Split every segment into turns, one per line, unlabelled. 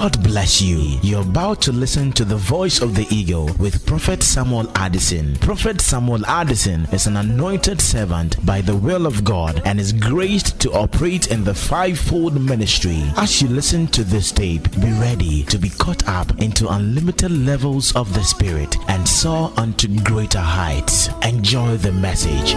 God bless you. You're about to listen to the voice of the eagle with Prophet Samuel Addison. Prophet Samuel Addison is an anointed servant by the will of God and is graced to operate in the fivefold ministry. As you listen to this tape, be ready to be caught up into unlimited levels of the Spirit and soar unto greater heights. Enjoy the message.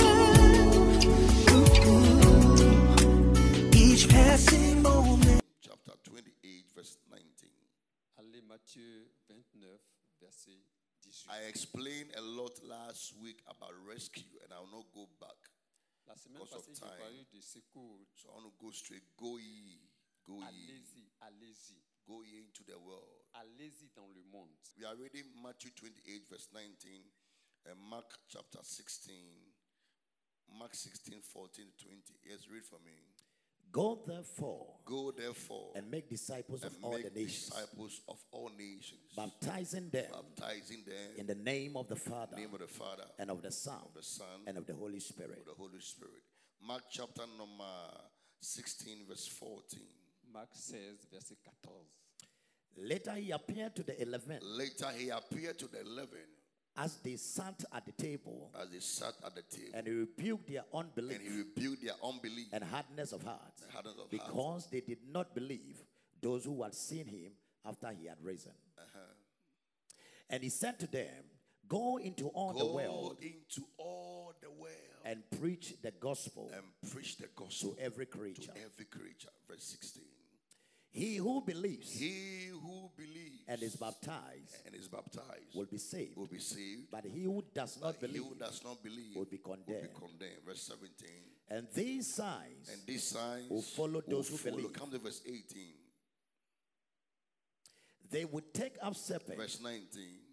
Each passing moment.
Chapter 28, verse 19.
Allez, Matthieu 29, verset 18.
I explained a lot last week about rescue, and I'll not go back.
La semaine
Because of
passée, j'ai
time.
parlé de secours.
So I want to go straight. Go ye, go ye,
Allez-y, allez-y.
go ye into the world.
Allez-y dans le monde.
We are reading Matthew 28, verse 19, and Mark chapter 16. Mark 16, 14, 20. Yes, read for me.
Go therefore
Go therefore
and make disciples of
and
all
make
the nations,
disciples of all nations,
baptizing them
baptizing them
in the name of the Father,
in the name of the Father,
and of the Son,
Son,
and of the Holy Spirit.
of the Holy Spirit. Mark chapter number 16, verse 14.
Marc 16, verset 14.
Later he appeared to the 11
Later he appeared to the 11
as they sat at the table,
as they sat at the table,
and he rebuked their unbelief
and he rebuked their unbelief
and hardness of heart,
hardness of
because they did not believe those who had seen him after he had risen. And he said to them, go into all the
Go
world
into all the world
and preach the gospel
and preach the gospel
to every creature.
to every creature. Verse 16.
He who believes
He who believes
and is baptized
and is baptized
will be saved,
will be saved,
but he who does not
but he
believe
who does not believe
will be condemned.
Verse 17.
And these signs
And these signs
will follow those who
follow.
believe.
Come to verse 18.
They would take up serpents.
Verse 19.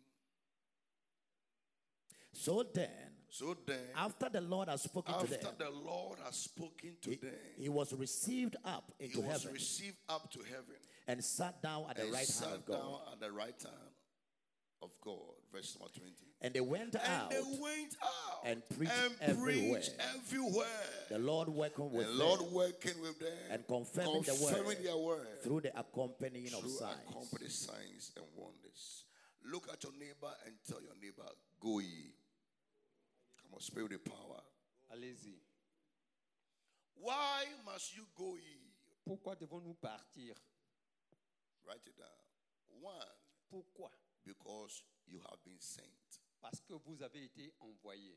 So then,
So then,
after the Lord has spoken to
after
them,
the Lord has spoken to them,
he was received up
he
into
was
heaven
received up to heaven
and sat down at the
and
right hand
sat
of God.
down at the right hand of God. Verse number 20.
And they went out
And they went out
and preached everywhere.
everywhere.
The Lord working with
The Lord
them
working with them
and confirming the word
their word
through the accompanying of
through
signs.
accompanying signs and wonders. Look at your neighbor and tell your neighbor, go ye. Come on, spirit of power.
Allez-y.
Why must you go ye?
Pourquoi devons-nous partir?
Write it down. One,
Pourquoi?
because you have been sent.
Parce que vous avez été envoyés.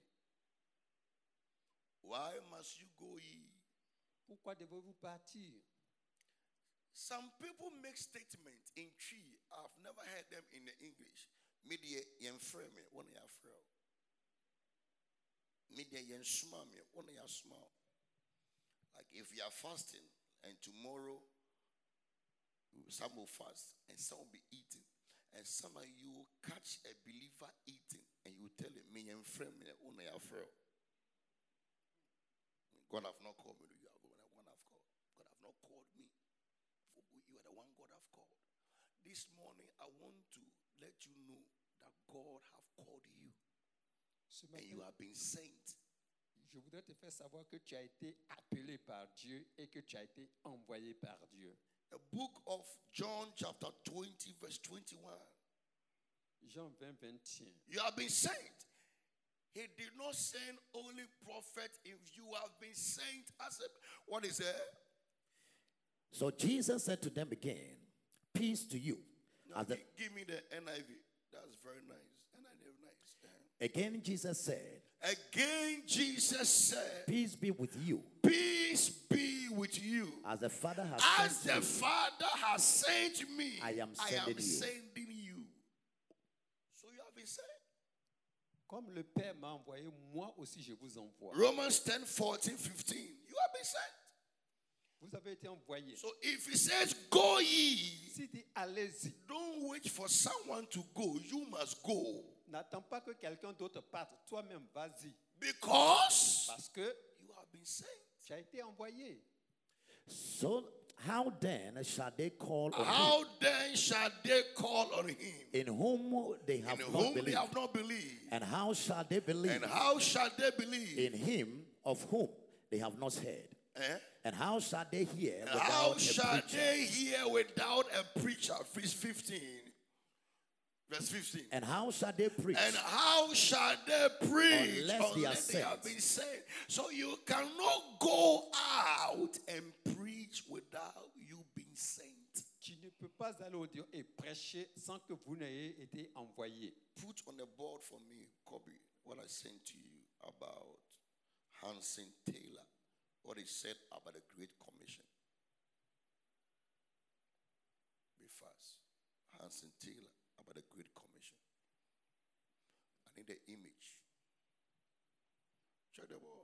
Why must you go ye?
Pourquoi devez-vous partir?
Some people make statements in tree. I've never heard them in the English. Media yen frame one ya frame. Media yen small me one ya small. Like if you are fasting and tomorrow some will fast and some will be eating, and some of you will catch a believer eating and you tell him me yen frame me one ya frame. God have not called me to you. God have called. God have not called me. You are the one God have called. This morning, I want to let you know that God have called you
Ce
and you
matin,
have been sent.
je voudrais te faire savoir que tu as été appelé par Dieu et que tu as été envoyé par Dieu.
The book of John chapter 20 verse 21.
Jean 20, 21.
You have been sent. He did not send only prophet. If you have been sent as a, what is it?
So Jesus said to them again, peace to you.
No,
As the-
give me the NIV. That's very nice. NIV, nice.
Again Jesus said,
Again, Jesus said,
peace be with you.
peace be with you.
As the Father has
As
sent
the
me,
Father has sent me,
I am sending you.
sending you. So you have been sent.
Comme le Père m'a envoyé, moi aussi je vous envoie.
Romans 10, 14, 15. You have been sent.
Vous avez été envoyés.
So if he says, go ye,
Si dit allez-y,
don't wait for someone to go. You must go.
n'attends pas que quelqu'un d'autre parte. Toi-même, vas-y.
Because
Parce que
you have been sent.
tu as été envoyé.
so how then shall they call on him
How then shall they call on him
in whom they have
in
not
whom they
believed?
have not believed?
And how shall they believe
And how shall they believe
in him of whom they have not heard? And how shall they hear
And
without
how
a
shall
preacher?
they hear without a preacher? Verse 15. Verse 15.
And how shall they preach?
And how shall they preach
Unless they are
they have
sent?
been sent? So you cannot go out and preach without you being sent.
Tu ne peux pas aller au Dieu et prêcher sans que vous n'ayez été envoyé.
Put on the board for me, Kobe, what I sent to you about Hansen Taylor, what he said about the Great Commission. Be fast. Hansen Taylor about the Great Commission. I need the image. Check the board.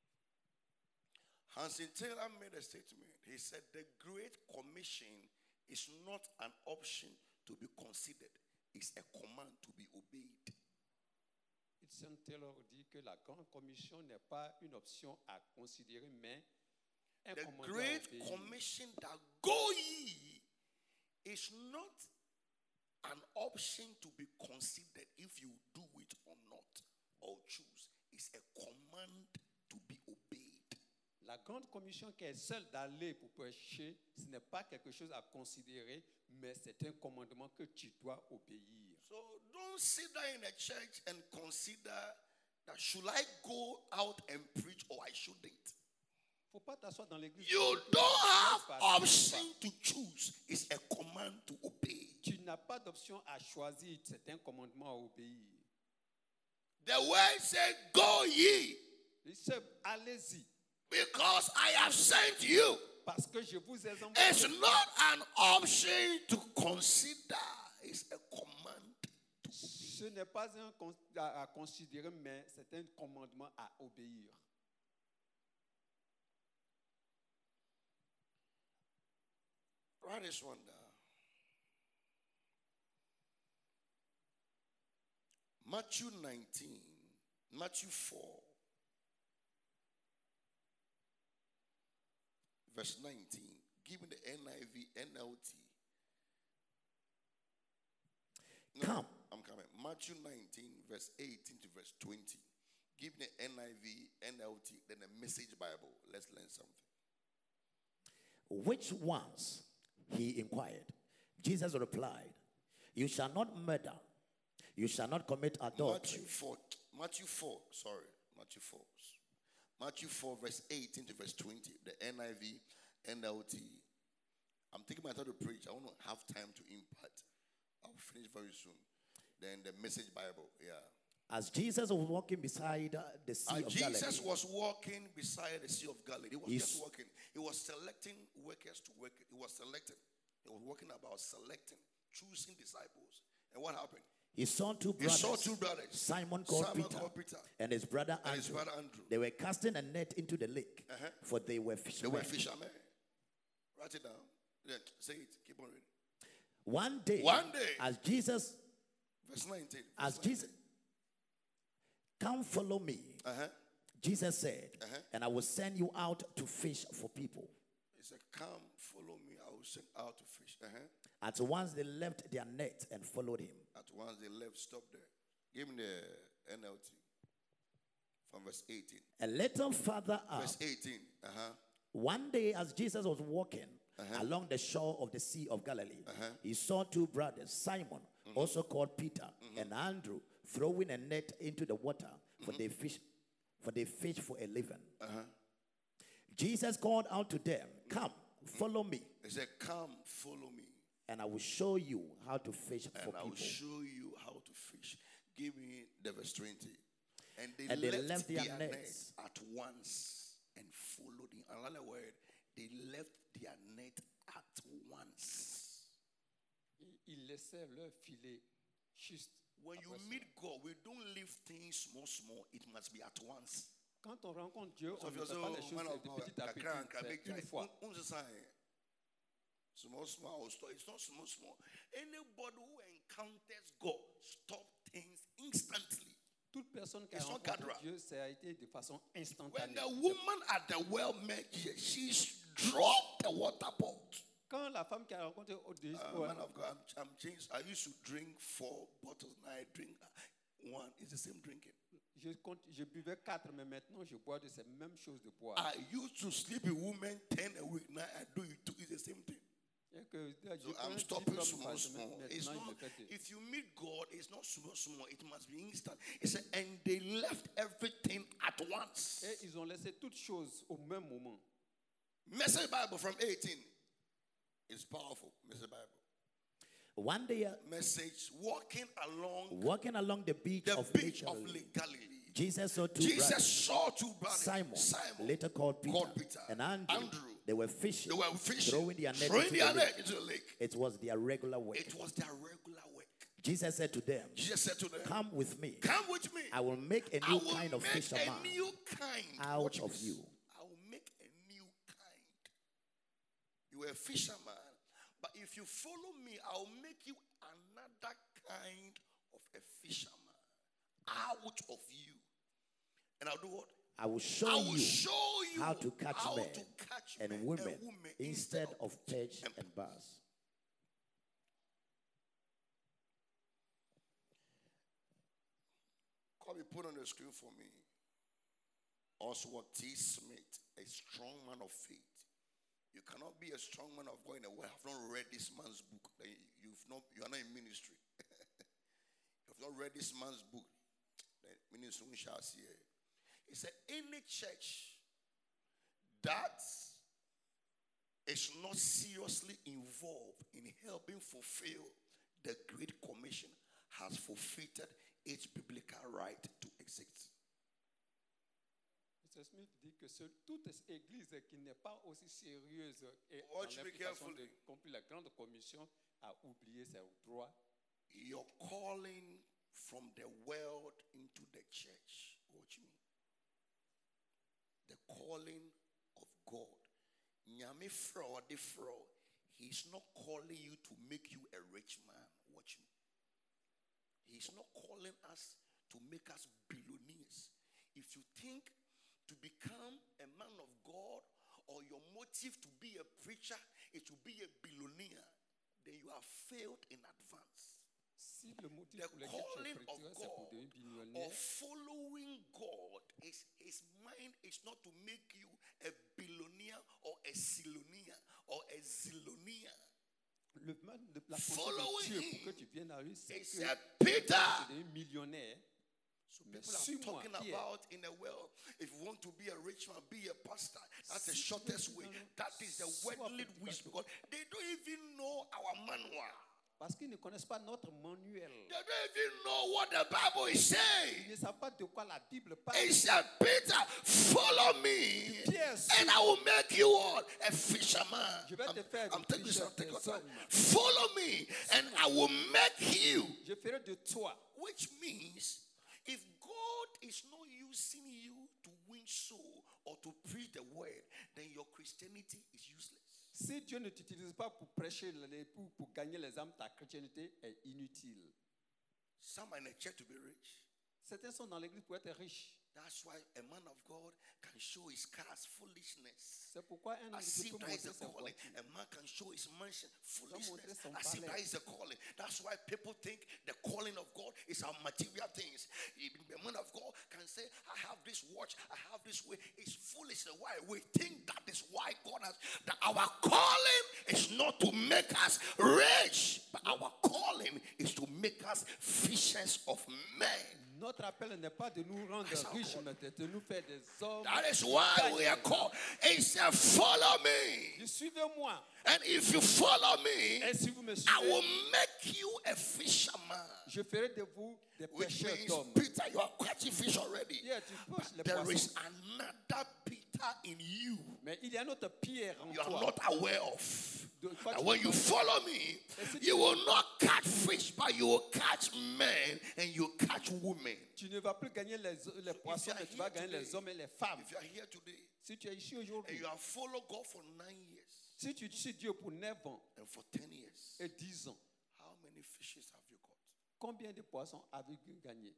Hansen Taylor made a statement. He said the Great Commission is not an option to be considered. It's a command to be obeyed.
Hudson Taylor dit que la grande commission n'est pas une option à considérer, mais un
The
commandement à
Great
obéir.
Commission that go ye is not an option to be considered if you do it or not or choose. It's a command to be obeyed.
La grande commission qui est celle d'aller pour prêcher, ce n'est pas quelque chose à considérer, mais c'est un commandement que tu dois obéir.
So don't sit there in a church and consider that should I go out and preach or I shouldn't.
Faut pas t'asseoir dans l'église.
You don't have option to choose. It's a command to obey.
Tu n'as pas d'option à choisir, c'est un commandement à obéir.
The word said, go ye,
Il dit, allez-y,
because I have sent you.
parce que je vous ai envoyé.
It's not an option to consider. It's a command.
Ce n'est pas à considérer, mais c'est un commandement à obéir.
Write this one down. Matthew 19, Matthew 4, verse 19. Give me the NIV, NLT. No,
Come.
I'm coming. Matthew 19, verse 18 to verse 20. Give me the NIV, NLT, then the Message Bible. Let's learn something.
Which ones? He inquired. Jesus replied, you shall not murder. You shall not commit adultery.
Matthew 4, verse 18 to verse 20. The NIV, NLT. I'm taking my time to preach. I want to have time to impart. I'll finish very soon. Then the Message Bible, yeah.
As Jesus was walking beside the Sea of
Jesus
Galilee,
was walking beside the Sea of Galilee. He was
He's-
just walking. He was selecting workers to work. He was selecting. He was walking about selecting, choosing disciples. And what happened?
he saw two
He
brothers,
saw two brothers.
Simon called Peter, and his brother
and his
Andrew.
brother Andrew.
They were casting a net into the lake, for they were
They
fishermen.
were fishermen. Write it down. Yeah, say it. Keep on reading.
One day, as Jesus,
Verse 19.
as Jesus, come follow me, Jesus said, and I will send you out to fish for people.
He said, come, follow me. I will send out to fish.
At once they left their net and followed him.
At once they left, stop there. Give me the NLT. From verse 18.
A little further up,
Verse 18.
one day as Jesus was walking along the shore of the Sea of Galilee, he saw two brothers, Simon, also called Peter, and Andrew, throwing a net into the water, for they fish for a living. Jesus called out to them, come, follow me,
He said, come, follow me.
and I will show you how to fish for
And I will
people.
show you how to fish. Give me the verse 20. And they
left their
their
nets.
nets at once and followed him. Another word, they left their net at once.
Ils laissèrent leur filet juste.
When you meet God, we don't leave things small. It must be at once.
Quand on rencontre Dieu,
So
on
if
ne
you
fait
say,
pas les
oh,
choses
man of
de
God,
petit à petit, c'est une fois.
Small. It's not small. Anybody who encounters God, stop things instantly.
Toute personne qui a
It's not
rencontré
gatherer.
Dieu, ça a été de façon
When
instantanée.
the woman at the well met Jesus, she dropped the water pot.
Quand la femme qui a rencontré
Man of God, I'm changed. I used to drink 4 bottles. Now I drink 1. It's the same drinking.
Je buvais 4, mais maintenant je bois de ces mêmes choses de boire.
I used to sleep with women 10 a week. Now I do it too. It's the same thing.
Et que
So
je
I'm
prenais 10
stopping
femmes
small,
par semaine,
small. It's
maintenant,
not.
je le fais.
If you meet God, it's not small. It must be instant. It said, and they left everything at once.
Et ils ont laissé toutes choses au même moment.
Message Bible from 18 is powerful. Message Bible.
One day,
Message walking
walking along the beach
the
of
beach
Galilee,
of Lake Galilee.
Jesus saw two
Jesus
brothers,
saw two brothers,
Simon,
Simon
later called Peter, and Andrew. They were fishing,
They were fishing,
throwing their net
throwing
into
their
the
net
lake.
into the lake.
It was their regular work.
It was their regular work.
Jesus said to them,
Jesus said to them,
"Come with me.
come with me.
I will make a
I
new
will
kind of
make
fisherman
a new kind
out
Watch
of
this.
you."
I will make a new kind. You are a fisherman, but if you follow me, I will make you another kind of a fisherman out of you. And I'll do what?
I will
I
show
will
you
show you
how to catch men and
men
women instead of perch and bass.
Call me, put on the screen for me. Oswald T. Smith, a strong man of faith. You cannot be a strong man of God in a way. Have not read this man's book. Then you are not in ministry. You have not read this man's book. The ministry we shall see it. He said, any church that is not seriously involved in helping fulfill the Great Commission has forfeited its biblical right to exist.
Mr. Smith dit que toute église qui n'est pas aussi sérieuse et dans
Watch me
l'implication
carefully.
de accomplir la grande commission a oublié ses droits.
Your calling from the world into the church. Watch me. The calling of God. Nyame fraud, the fraud. He's not calling you to make you a rich man. Watch me. He's not calling us to make us billionaires. If you think to become a man of God or your motive to be a preacher is to be a billionaire, then you have failed in advance.
Si le motif
The
pour lequel tu es
calling of
prêteur, c'est pour
God
devenir
or
millionnaire,
following God is his mind is not to make you a billionaire or a zilonia or a zilonia.
le man de la
Following
Dieu
him
pour que tu viennes à lui, c'est
He
que
said, Peter.
tu deviens millionnaire.
So
Mais
people are
suis-moi,
talking
Pierre.
about in the world, if you want to be a rich man, be a pastor. That's the shortest way. That is the worldly wisdom. Because they don't even know our manual.
Parce qu'ils ne connaissent pas notre manuel.
They don't even know what the Bible is
Ils
saying.
ne savent pas de quoi la Bible parle.
He said, Peter, follow me.
Pierre,
And I will make you what? A fisherman.
Je vais te faire
I'm taking
fisher
something.
des hommes.
Follow me, and I will make you.
Je ferai de toi.
Which means, if God is not using you to win soul or to preach the word, then your Christianity is useless.
Si Dieu ne t'utilise pas pour prêcher, pour gagner les âmes, ta chrétienté est inutile.
Some are in a church to be rich.
Certains sont dans l'église pour être riches.
That's why a man of God can show his cars foolishness.
C'est pourquoi un homme
As
de
if
Dieu peut
that is
montrer
the
ses
calling.
voitures.
A man can show his mansion foolishness.
son
As if
palais.
that is the calling. That's why people think the calling of God is our material things. A man of God can say, I have this watch, I have this way. It's foolish. Why? We think that is why God has, that our calling is not to make us rich, but our calling is to make us fishers of men.
Notre appel n'est pas de nous rendre
That's our
riches,
calling.
mais de nous faire des hommes.
That is why we are called. He said, follow me.
Suivez-moi.
And if you follow me,
Et si vous me
I will
suivez,
make you a fisherman.
je ferai de vous des
Which
pêcheurs
means,
d'hommes.
Peter, you are catching fish already.
Pierre, tu pêches les
There
poissons.
is another Peter in you
Mais il y a un autre Pierre en
you are
toi.
not aware of.
De quoi
And
tu
when
ne
you
connais
follow me, you will not catch fish, but you will catch men and you catch women.
Tu ne vas plus gagner les poissons, mais tu vas gagner les hommes et les femmes.
If you are here today
Si tu es ici
and
aujourd'hui,
you have followed God for 9 years
si tu suis Dieu pour 9 ans
and for 10 years,
et 10 ans,
how many fishes have you caught?
combien de poissons avez-vous gagné?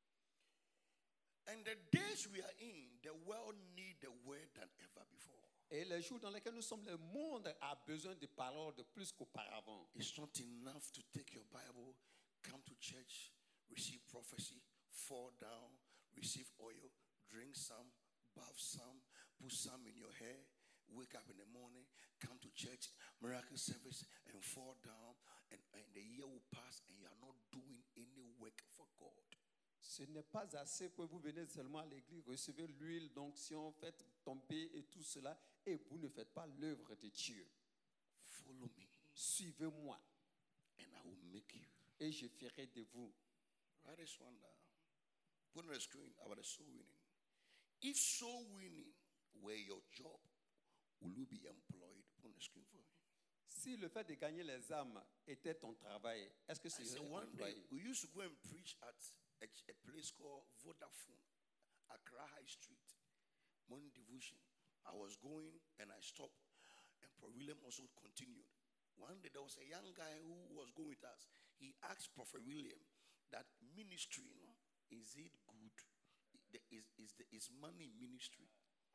And the days we are in, the world need the word than ever before.
Et les jours dans lesquels nous sommes, le monde a besoin de paroles de plus qu'auparavant.
It's not enough to take your Bible, come to church, receive prophecy, fall down, receive oil, drink some, bath some, put some in your hair, wake up in the morning, come to church, miracle service, and fall down, and the year will pass, and you are not doing any work for God.
Ce n'est pas assez que vous venez seulement à l'église, recevez l'huile, d'onction, faites tomber et tout cela, et vous ne faites pas l'œuvre de Dieu.
Follow me,
Suivez-moi,
and I will make you.
et je ferai de vous.
Write this one down. Put on the screen about the soul winning. If soul winning were your job, will you be employed? Put on the screen for me.
Si le fait de gagner les âmes était ton travail, est-ce que
I
c'est
said one day
employé?
we used to go and preach at a place called Vodafone, Accra High Street, morning devotion. I was going and I stopped, and Prophet William also continued. One day there was a young guy who was going with us. He asked Prophet William that ministry, you know, is it good? Is money ministry?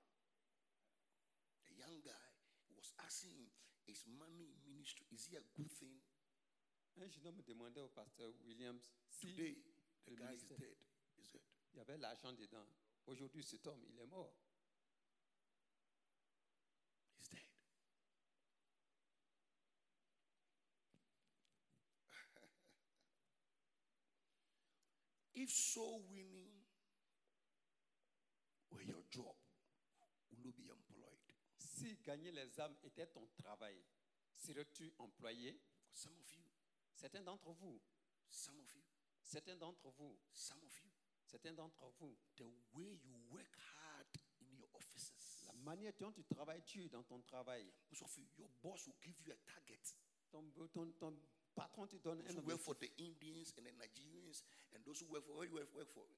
A young guy was asking him, is money ministry? Is it a good thing?
Un jeune homme me demandait au pasteur Williams si
Today, the
le
guy is
ministère-
dead. Is dead.
il y avait l'argent dedans. Aujourd'hui, cet homme, il est mort.
He's dead. If soul winning were your job, will you be employed?
Si gagner les âmes était ton travail, serais-tu employé?
Some of you,
Certains d'entre vous,
some of you,
certains d'entre vous,
some of you,
certains d'entre vous,
the way you work hard in your offices.
la manière dont tu travailles dur dans ton travail,
Most of you, your boss will give you a target.
ton patron te donne
Those
un
who work for
objectif.
the Indians and the Nigerians and those who work for, where do you work for?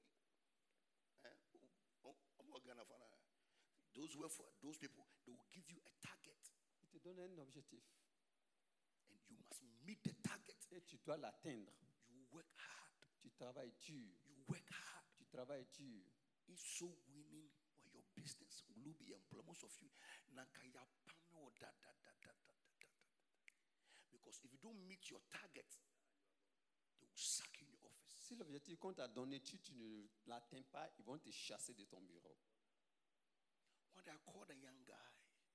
Ghana, those who work for those people, they will give you a target,
Il te donne un objectif
and you must meet the target.
et tu dois l'atteindre.
You work hard.
Tu travailles dur,
You work hard.
tu travailles dur.
If so winning or your business, will you be employed? Most of you, nakaya pame or that. Because if you don't meet your target, they will sack you in your office.
Si l'objectif qu'on t'a donné, tu ne l'atteins pas, ils vont te chasser de ton bureau.
One day I called a young guy.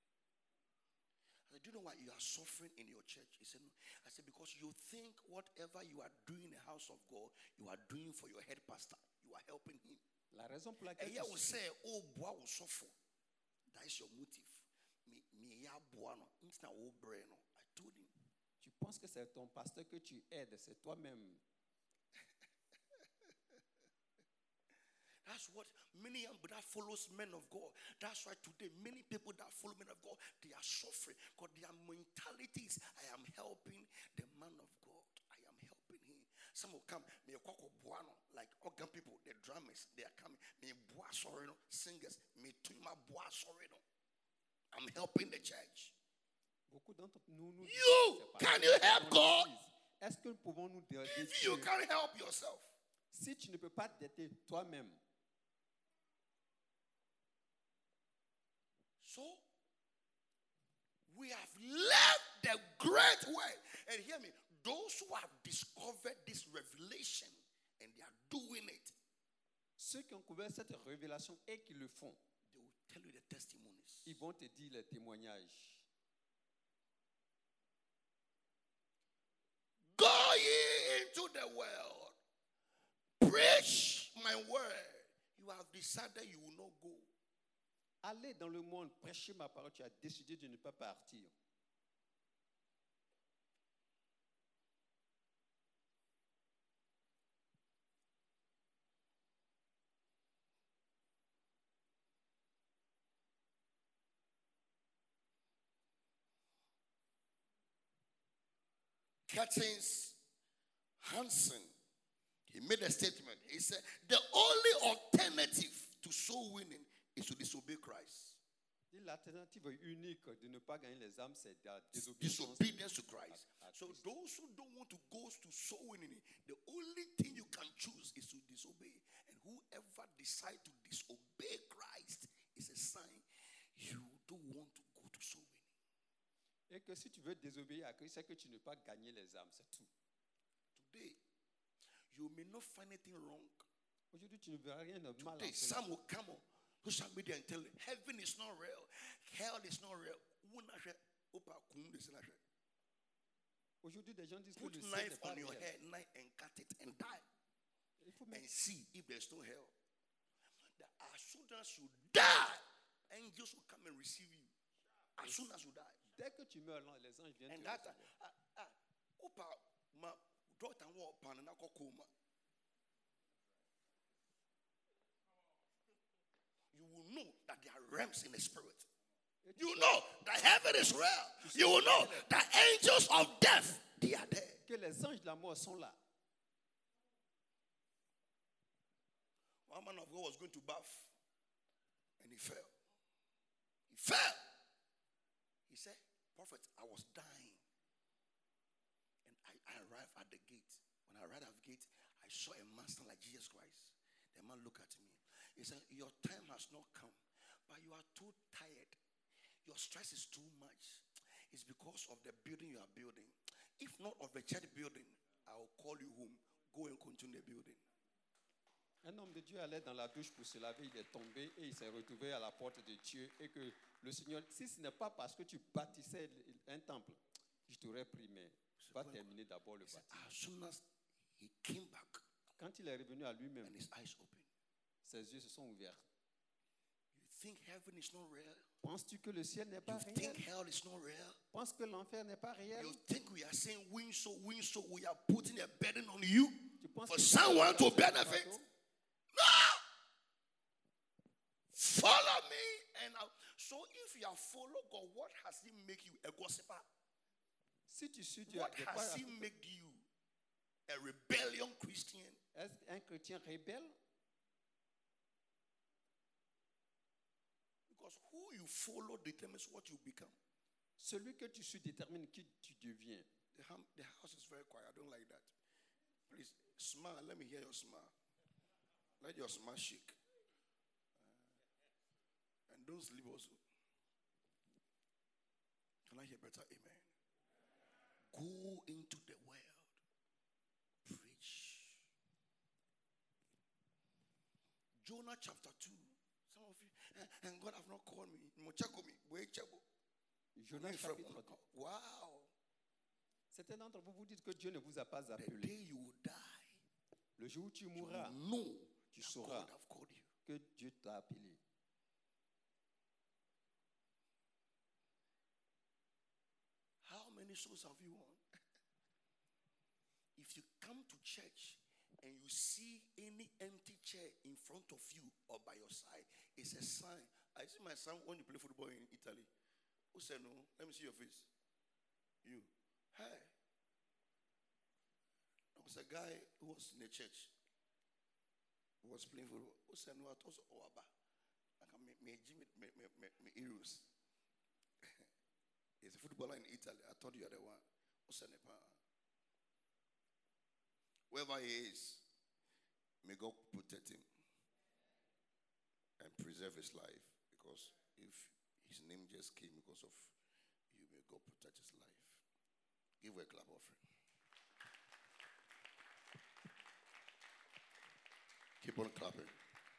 I said, do you know why you are suffering in your church? He said, no. I said, because you think whatever you are doing in the house of God, you are doing for your head pastor. You are helping him.
La raison pour
And
laquelle
he will say, oh, boy will suffer. That is your motive. Me ya boy no. It's not all brain. I told him.
tu penses que c'est ton pasteur que tu aides, c'est toi-même.
That's what many young that follows men of God. That's why today many people that follow men of God, they are suffering because their mentality is, I am helping the man of God. I am helping him. Some will come, like organ people, the drummers, they are coming. Singers, I'm helping the church.
Beaucoup d'entre nous nous
You,
c'est pas
can
grave,
you help
dans
God?
l'église. Est-ce que nous pouvons nous aider
If you
Dieu?
can't help yourself,
Si tu ne peux pas t'aider toi-même,
so we have left the great way. And hear me, those who have discovered this revelation and they are doing it,
ceux qui ont couvert cette révélation et qui le font,
they will tell you the testimonies.
ils vont te dire les témoignages.
Go ye into the world, preach my word. You have decided you will not go.
Allez dans le monde, prêchez ma parole, tu as décidé de ne pas partir.
Curtins Hansen, he made a statement. He said, the only alternative to soul winning is to disobey Christ.
L'alternative unique de ne pas gagner les âmes, c'est la désobéissance.
Disobedience to Christ.
à
So
Christ.
those who don't want to go to soul winning, the only thing you can choose is to disobey. And whoever decides to disobey Christ is a sign you don't want to go
Et que si tu veux désobéir à Christ, c'est que tu ne peux pas gagner les âmes, c'est tout.
Today, you may not find anything wrong.
Aujourd'hui, tu ne verras rien de mal.
Today, some will come on social media and tell you, heaven is not real, hell is not real.
Aujourd'hui, des gens disent que
Put
le ciel n'est
knife
pas
on your
réel.
head, knife and cut it and die.
Il faut
And
mettre-
see if there's no hell. That as soon as you die, angels will come and receive you. As soon as you die.
Dès que tu meurs, les anges viennent
And
te
that
recevoir.
you will know that there are realms in the spirit.
Et tu
You
sauras
know that heaven is real. You will know that angels of death, they are there.
que les anges de la mort sont là.
One man of God was going to bath and he fell. He fell. He said, Prophet, I was dying. And I arrived at the gate. When I arrived at the gate, I saw a master like Jesus Christ. The man looked at me. He said, your time has not come, but you are too tired. Your stress is too much. It's because of the building you are building. If not of the church building, I will call you home. Go and continue the building.
Un homme de Dieu allait dans la douche pour se laver, il est tombé et il s'est retrouvé à la porte de Dieu. Et que le Seigneur, si ce n'est pas parce que tu bâtissais un temple, je t'aurais pris, mais va terminer d'abord le
He said,
bâtiment.
as soon as he came back
Quand il est revenu à lui-même,
and his eyes opened,
ses yeux se sont ouverts.
you think heaven is not real?
Penses-tu que le ciel n'est
You
pas
think
réel?
hell is not real?
Penses que l'enfer n'est pas réel?
You think we are saying win so, we are putting a burden on you
Tu penses
for
que
someone to
c'est un
benefit?
fardeau?
No! Follow me. And so if you have followed God, what has he make you? A gossiper?
Si tu suis Dieu,
What
de quoi
has he made you? A rebellion Christian?
est-ce un chrétien rebelle?
Because who you follow determines what you become.
Celui que tu suis détermine qui tu deviens.
The house is very quiet. I don't like that. Please smile. Let me hear your smile. Let your smile shake. And don't sleep also. Can I hear better? Amen. Go into the world. Preach. Jonah chapter 2. Some of you, and God have not called me.
Jonas chapitre 2.
Wow.
Certains d'entre vous vous dites que Dieu ne vous a pas
The
appelé.
day you will die,
Le jour où tu
you
mourras,
will know
tu
that
sauras
God have called you.
que Dieu t'a appelé.
How many souls have you won? If you come to church and you see any empty chair in front of you or by your side, it's a sign. I see my son when you play football in Italy. Who said no? Let me see your face. You. Hey. There was a guy who was in the church. Who was playing football. Who said no? I thought so. Oh, Abba. Me heroes. He's a footballer in Italy. I thought you are the one. Wherever he is, may God protect him and preserve his life. Because if his name just came because of you, may God protect his life. Give her a clap offering. Keep on clapping.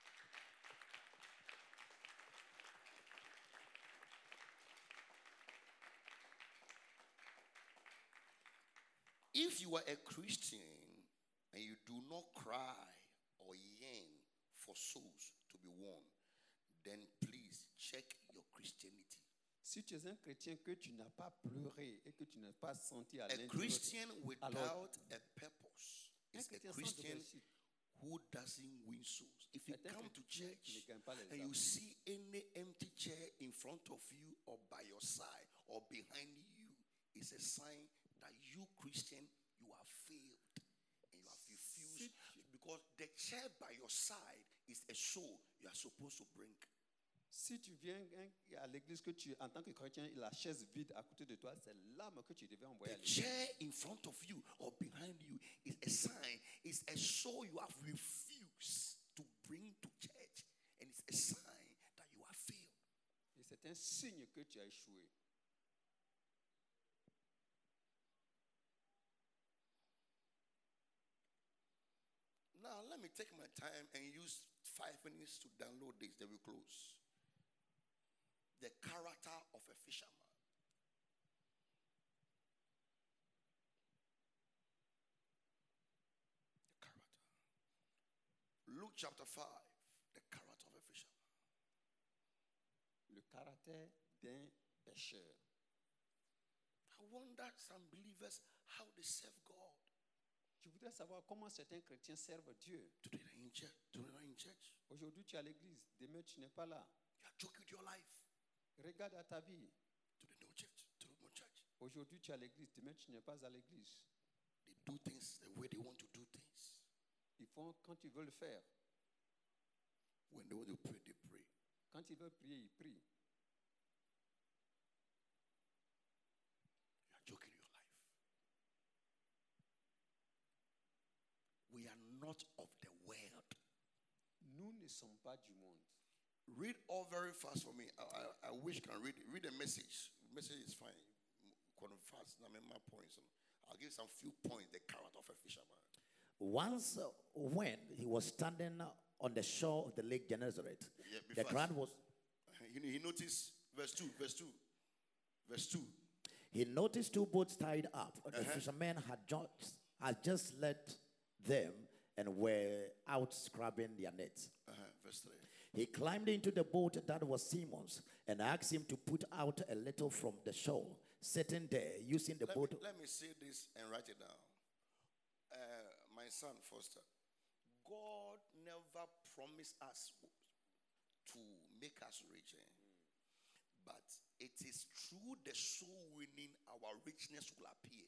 If you are a Christian and you do not cry or yearn for souls to be won, then please check your Christianity.
Si tu es un chrétien que tu n'as pas pleuré et que tu n'as pas senti à
A
l'intérieur,
Christian without
Alors,
a purpose
un
is a
chrétien sans
Christian
réussite
who doesn't win souls. If you
est un
come to
chrétien qui ne
church
gagne pas les
and you
âmes.
see any empty chair in front of you or by your side or behind you, it's a sign that you Christian, you have failed and you have refused, because the chair by your side is a soul you are supposed to bring.
Si tu viens à l'église que tu, en tant que chrétien, la chaise vide à côté de toi, c'est l'âme que tu devais envoyer à
The
l'église.
chair in front of you or behind you is a sign, it's a soul you have refused to bring to church, and it's a sign that you have failed.
Et c'est un signe que tu as échoué.
time and use 5 minutes to download this, then we close. The character of a fisherman. The character. Luke chapter 5. The character of a fisherman.
Le caractère d'un pêcheur.
I wonder some believers how they serve God.
Je voudrais savoir comment certains chrétiens servent Dieu.
Today they're in church. Today they're in church.
Aujourd'hui, tu es à l'église. Demain, tu n'es pas là.
You are joking with your life.
Regarde à ta vie.
Today no church. Today no church.
Aujourd'hui, tu es à l'église. Demain, tu n'es pas à l'église.
They do things the way they want to do things.
Ils font quand ils veulent faire.
When they want to pray, they pray.
Quand ils veulent prier, ils prient.
You are joking your life. We are not of the world.
Nous ne sommes pas du monde.
Read all very fast for me. I wish you can read it. Read the message. The message is fine. Quite fast. I mean my points. I'll give some few points. The character of a fisherman.
Once when he was standing on the shore of the Lake Gennesaret,
Yeah, be
the
fast.
crowd was.
He noticed verse 2. Verse 2. Verse 2.
He noticed two boats tied up. The fishermen had just let them and were out scrubbing their nets.
Verse 3.
He climbed into the boat that was Simon's and asked him to put out a little from the shore, sitting there using the boat.
Let me say this and write it down. My son, Foster, God never promised us to make us rich. But it is through the soul winning our richness will appear.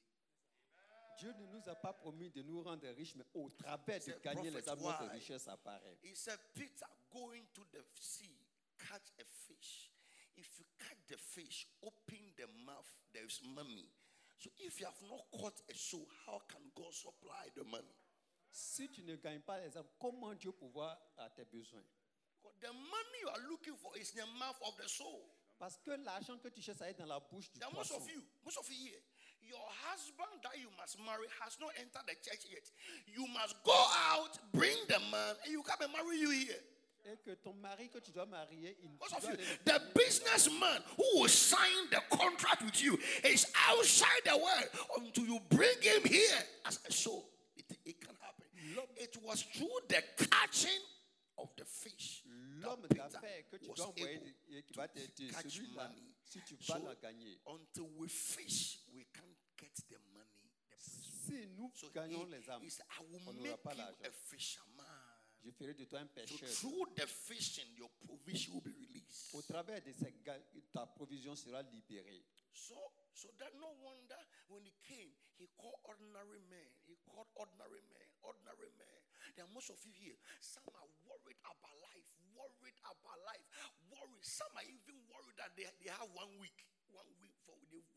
Dieu ne nous a pas promis de nous rendre riches, mais au travers de
C'est
gagner les
prophet,
âmes, notre
why?
richesse apparaît.
He said, Peter, go into the sea, catch a fish. If you catch the fish, open the mouth, there is money. So if you have not caught a soul, how can God supply the money?
Si tu ne gagnes pas les âmes, comment Dieu pourvoit à tes besoins?
Because the money you are looking for is in the mouth of the soul.
Parce que l'argent que tu cherches à être dans la bouche du
There are most
poisson.
of you here, your husband that you must marry has not entered the church yet. You must go out, bring the man, and you come and marry you here.
Et que ton mari que tu dois marier, il
Most
tu
of
dois
you,
aller le
the
marier.
businessman who will sign the contract with you is outside the world until you bring him here as a soul. It can happen. It was through the catching of the fish
L'homme
that Peter
d'affaires que tu
was
dois envoyer
able
et qui va
to
t'aider,
catch
celui-là,
money.
si tu vas
So,
la gagner.
until we fish, we can't get the money. The
Si nous
so
gagnons les âmes,
he said, I will
on
make
n'aura pas
you
l'argent.
a fisherman.
Je ferai de toi un
So
pêcheur.
through the fishing, your provision will be released.
Au travers de ces ta provision sera libérée.
So that no wonder when he came, he called ordinary men. He called ordinary men. Ordinary men. There are most of you here. Some are worried about life. Worried about life. Worried. Some are even worried that they have 1 week. 1 week for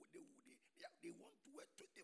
they want to wear 25.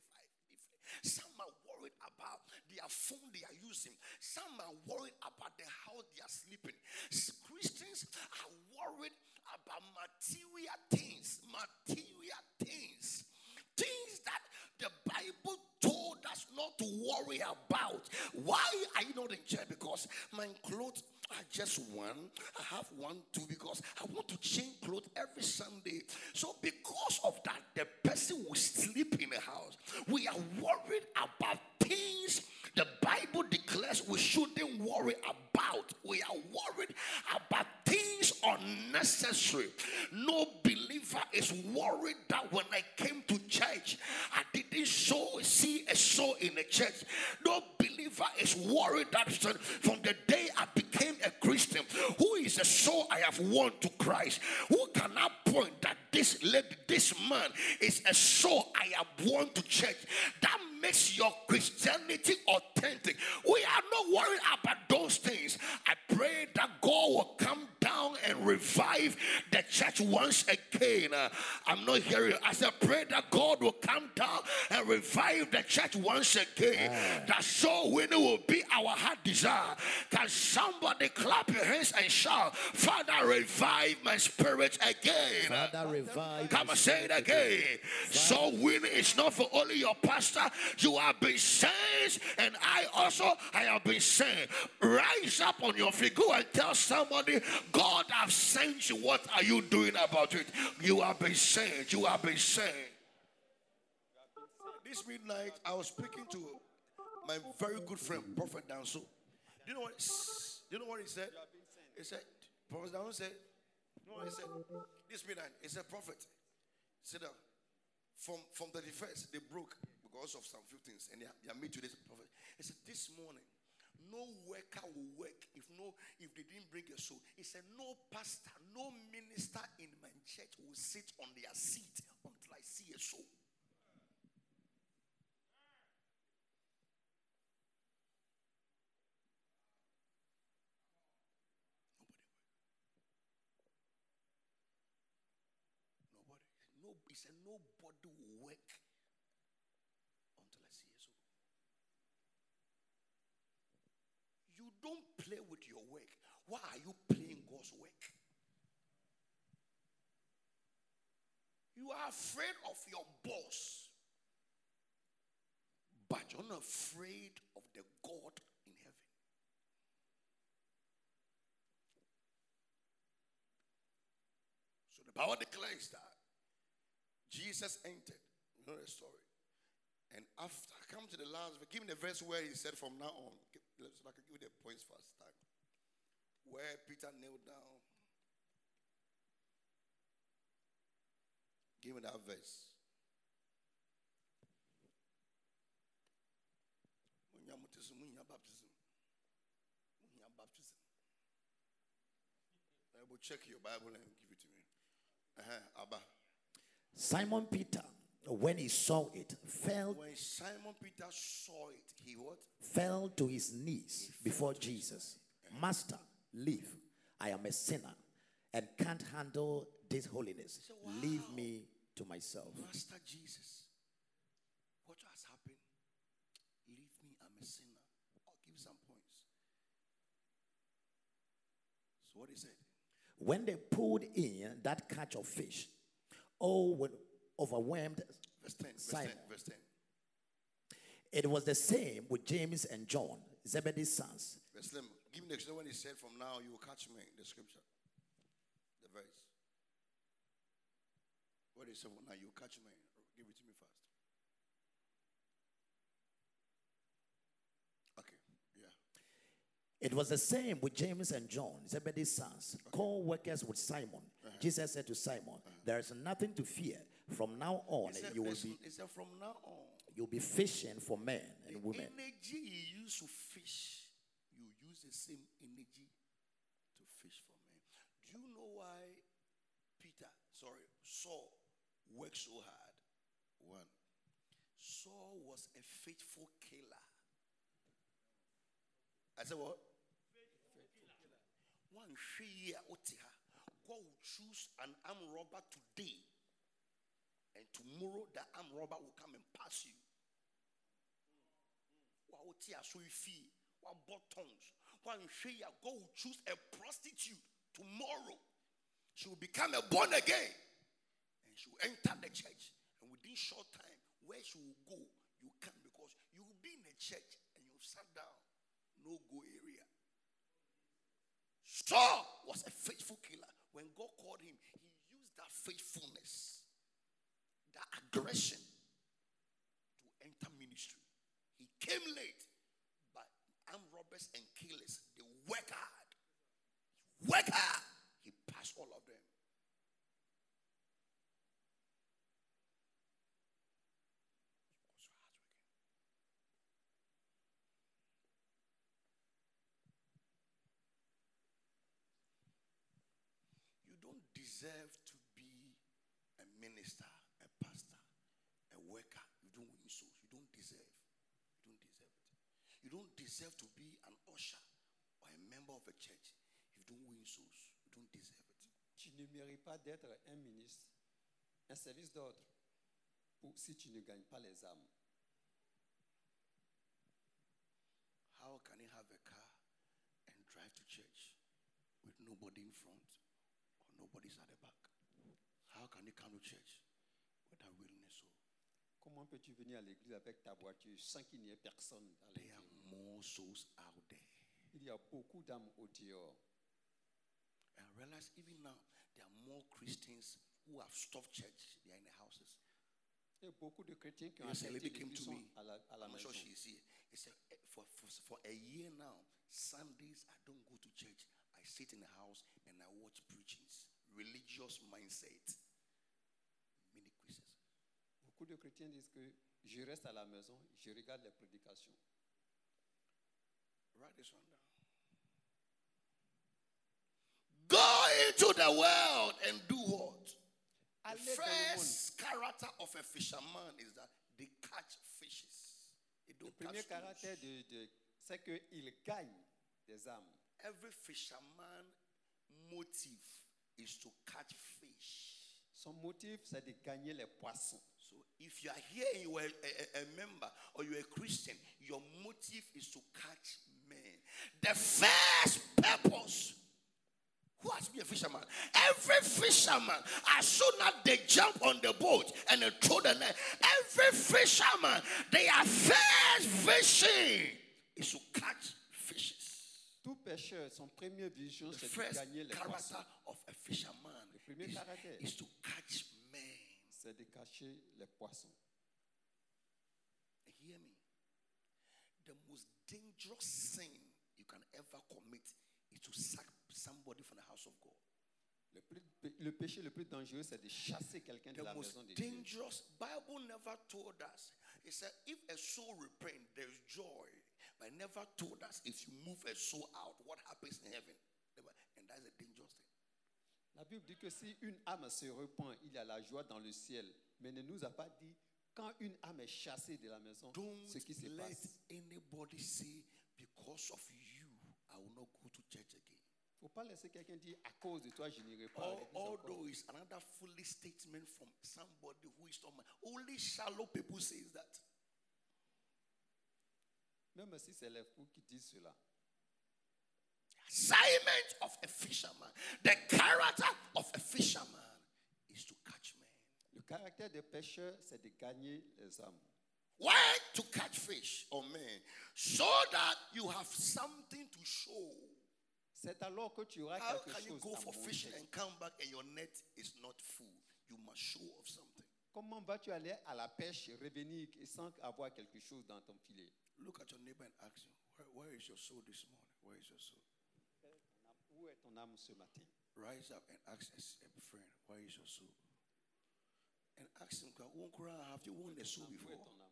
Some are worried about their phone they are using. Some are worried about the house they are sleeping. Christians are worried about material things. Material things. Things that the Bible told us not to worry about. Why are you not in church? Because my clothes are just one. I have 1, 2 because I want to change clothes every Sunday. So because of that, the person will sleep in the house. We are worried about things the Bible declares we shouldn't worry about. We are worried about things unnecessary. No believer is worried that when I came to church, I didn't see a soul in the church. No believer is worried that from the day I became a Christian, who is a soul I have won to Christ? Who can I point that this man is a soul I have won to church? That makes your Christianity authentic. We are not worried about those things. I pray that God will come down and and revive the church once again. I'm not hearing. I said, pray that God will come down and revive the church once again. That soul winning will be our heart desire. Can somebody clap your hands and shout, Father, revive my spirit again?
Father, revive.
Come and say it again. Soul winning is not for only your pastor. You have been sent, and I have been sent. Rise up on your feet. Go and tell somebody, God have sent you. What are you doing about it? You have been sent. You have been sent. This midnight, I was speaking to my very good friend, Prophet Danso. Do you know what he said? He said, Prophet Danso said, you know what he said? This midnight, he said, Prophet, sit down. From the first, they broke because of some few things, and they are made to this prophet. He said, this morning, no worker will work if they didn't bring a soul. He said, no pastor, no minister in my church will sit on their seat until I see a soul. He said, nobody will work until I see a soul. You don't play with your work. Why are you playing God's work? You are afraid of your boss, but you're not afraid of the God in heaven. So the Bible declares that Jesus entered. You know the story. And after, come to the last, give me the verse where he said from now on, so I can give you the points first time. Where Peter knelt down. Give me that verse. Baptism. I will check your Bible and give it to me. Abba.
Simon Peter, when he saw it,
When Simon Peter saw it, he what?
Fell to his knees before Jesus. Master, leave. I am a sinner and can't handle this holiness.
Said, wow.
Leave me to myself.
Master Jesus, what has happened? Leave me, I'm a sinner. I'll give some points. So what he said?
When they pulled in that catch of fish, when overwhelmed
verse 10,
Simon.
Verse 10.
It was the same with James and John, Zebedee's sons.
Verse 11. Give me the when he said, from now you will catch me, the scripture. The verse. What he said, from now you will catch me. Give it to me first. Okay, yeah.
It was the same with James and John, Zebedee's sons, co-workers with Simon. Jesus said to Simon, there is nothing to fear. From now on, you will be.
He said, from now on,
you'll be fishing for men and women.
The energy you use to fish, you use the same energy to fish for men. Do you know why Saul worked so hard? One, Saul was a faithful killer. I said what? One year, God will choose an armed robber today, and tomorrow the armed robber will come and pass you. God will choose a prostitute tomorrow. She will become a born again, and she will enter the church. And within short time, where she will go, you come, because you will be in a church and you sat down, no go area. Saul was a faithful killer. When God called him, he used that faithfulness, that aggression to enter ministry. He came late, but armed robbers and killers, they work hard. Work hard. He passed all of them. You don't deserve to be a minister, a pastor, a worker. You don't win souls. You don't deserve. You don't deserve it. You don't deserve to be an usher or a member of a church. If you don't win souls, you don't deserve it.
ne mérites pas d'être un ministre, un service d'ordre, si tu ne gagnes pas les âmes.
How can he have a car and drive to church with nobody in front or nobody's at the back? How can he come to church without winning a soul?
Comment peux-tu venir à l'église avec ta voiture sans qu'il n'y ait personne à
There are
l'église?
more souls out there.
Il y a beaucoup d'âmes au dehors.
And I realize even now, there are more Christians who have stopped church. They are in the houses.
Il y a beaucoup de chrétiens qui ont
Yes, a
arrêté
lady came
l'église
to me.
à la
I'm not
maison.
sure she is here. He said, for a year now, Sundays I don't go to church. I sit in the house and I watch preachings. Religious mindset. Many Christians.
Beaucoup de chrétiens disent que je reste à la maison, je regarde les prédications.
Write this one down. Go into the world and do what? The
Allez dans le monde.
first character of a fisherman is that they catch fishes. They
Le
don't
premier
catch
caractère
stones.
c'est qu'il gagne des âmes.
Every fisherman motive is to catch fish.
Son motif, c'est de gagner les poissons.
So if you are here and you are a member or you are a Christian, your motive is to catch men. The first purpose. Who has been a fisherman? Every fisherman, as soon as they jump on the boat and they throw the net, every fisherman, their first fishing is to catch fishes.
Tout pêcheur, son premier vision,
The
c'est de
first
gagner les poissons.
character of a fisherman
Le premier caractère,
is to catch men.
c'est de cacher les poissons.
Hear me. The most dangerous sin you can ever commit is to sack somebody from the house of God.
Le péché le plus dangereux, c'est de chasser quelqu'un de
The
la
most
maison de Dieu.
dangerous, Bible never told us. It said if a soul repent, there is joy. But it never told us if you move a soul out, what happens in heaven. And that's a dangerous thing.
La Bible dit que si une âme se repent, il y a la joie dans le ciel. Mais ne nous a pas dit quand une âme est chassée de la maison,
Don't
ce qui se
let
passe.
anybody say, because of you, I will not go to church again.
Il ne faut pas laisser quelqu'un dire à cause de toi, je n'irai pas à l'église encore.
Although it's another foolish statement from somebody who is not. Only shallow people say that.
Même si c'est les fous qui disent cela.
Assignment of a fisherman, the character of a fisherman is to catch men.
Le caractère des pêcheurs, c'est de gagner les âmes.
Why to catch fish or men? So that you have something to show.
C'est alors que tu auras
How
quelque
can you
chose
go
à
for
montrer.
fishing and come back and your net is not full? You must show off something.
Comment vas-tu aller à la pêche, revenir sans avoir quelque chose dans ton filet?
Look at your neighbor and ask him, where is your soul this morning? Where is your soul?
Où est ton âme ce matin?
Rise up and ask a friend, where is your soul? And ask him, have you won a soul
Où
before?
est ton âme?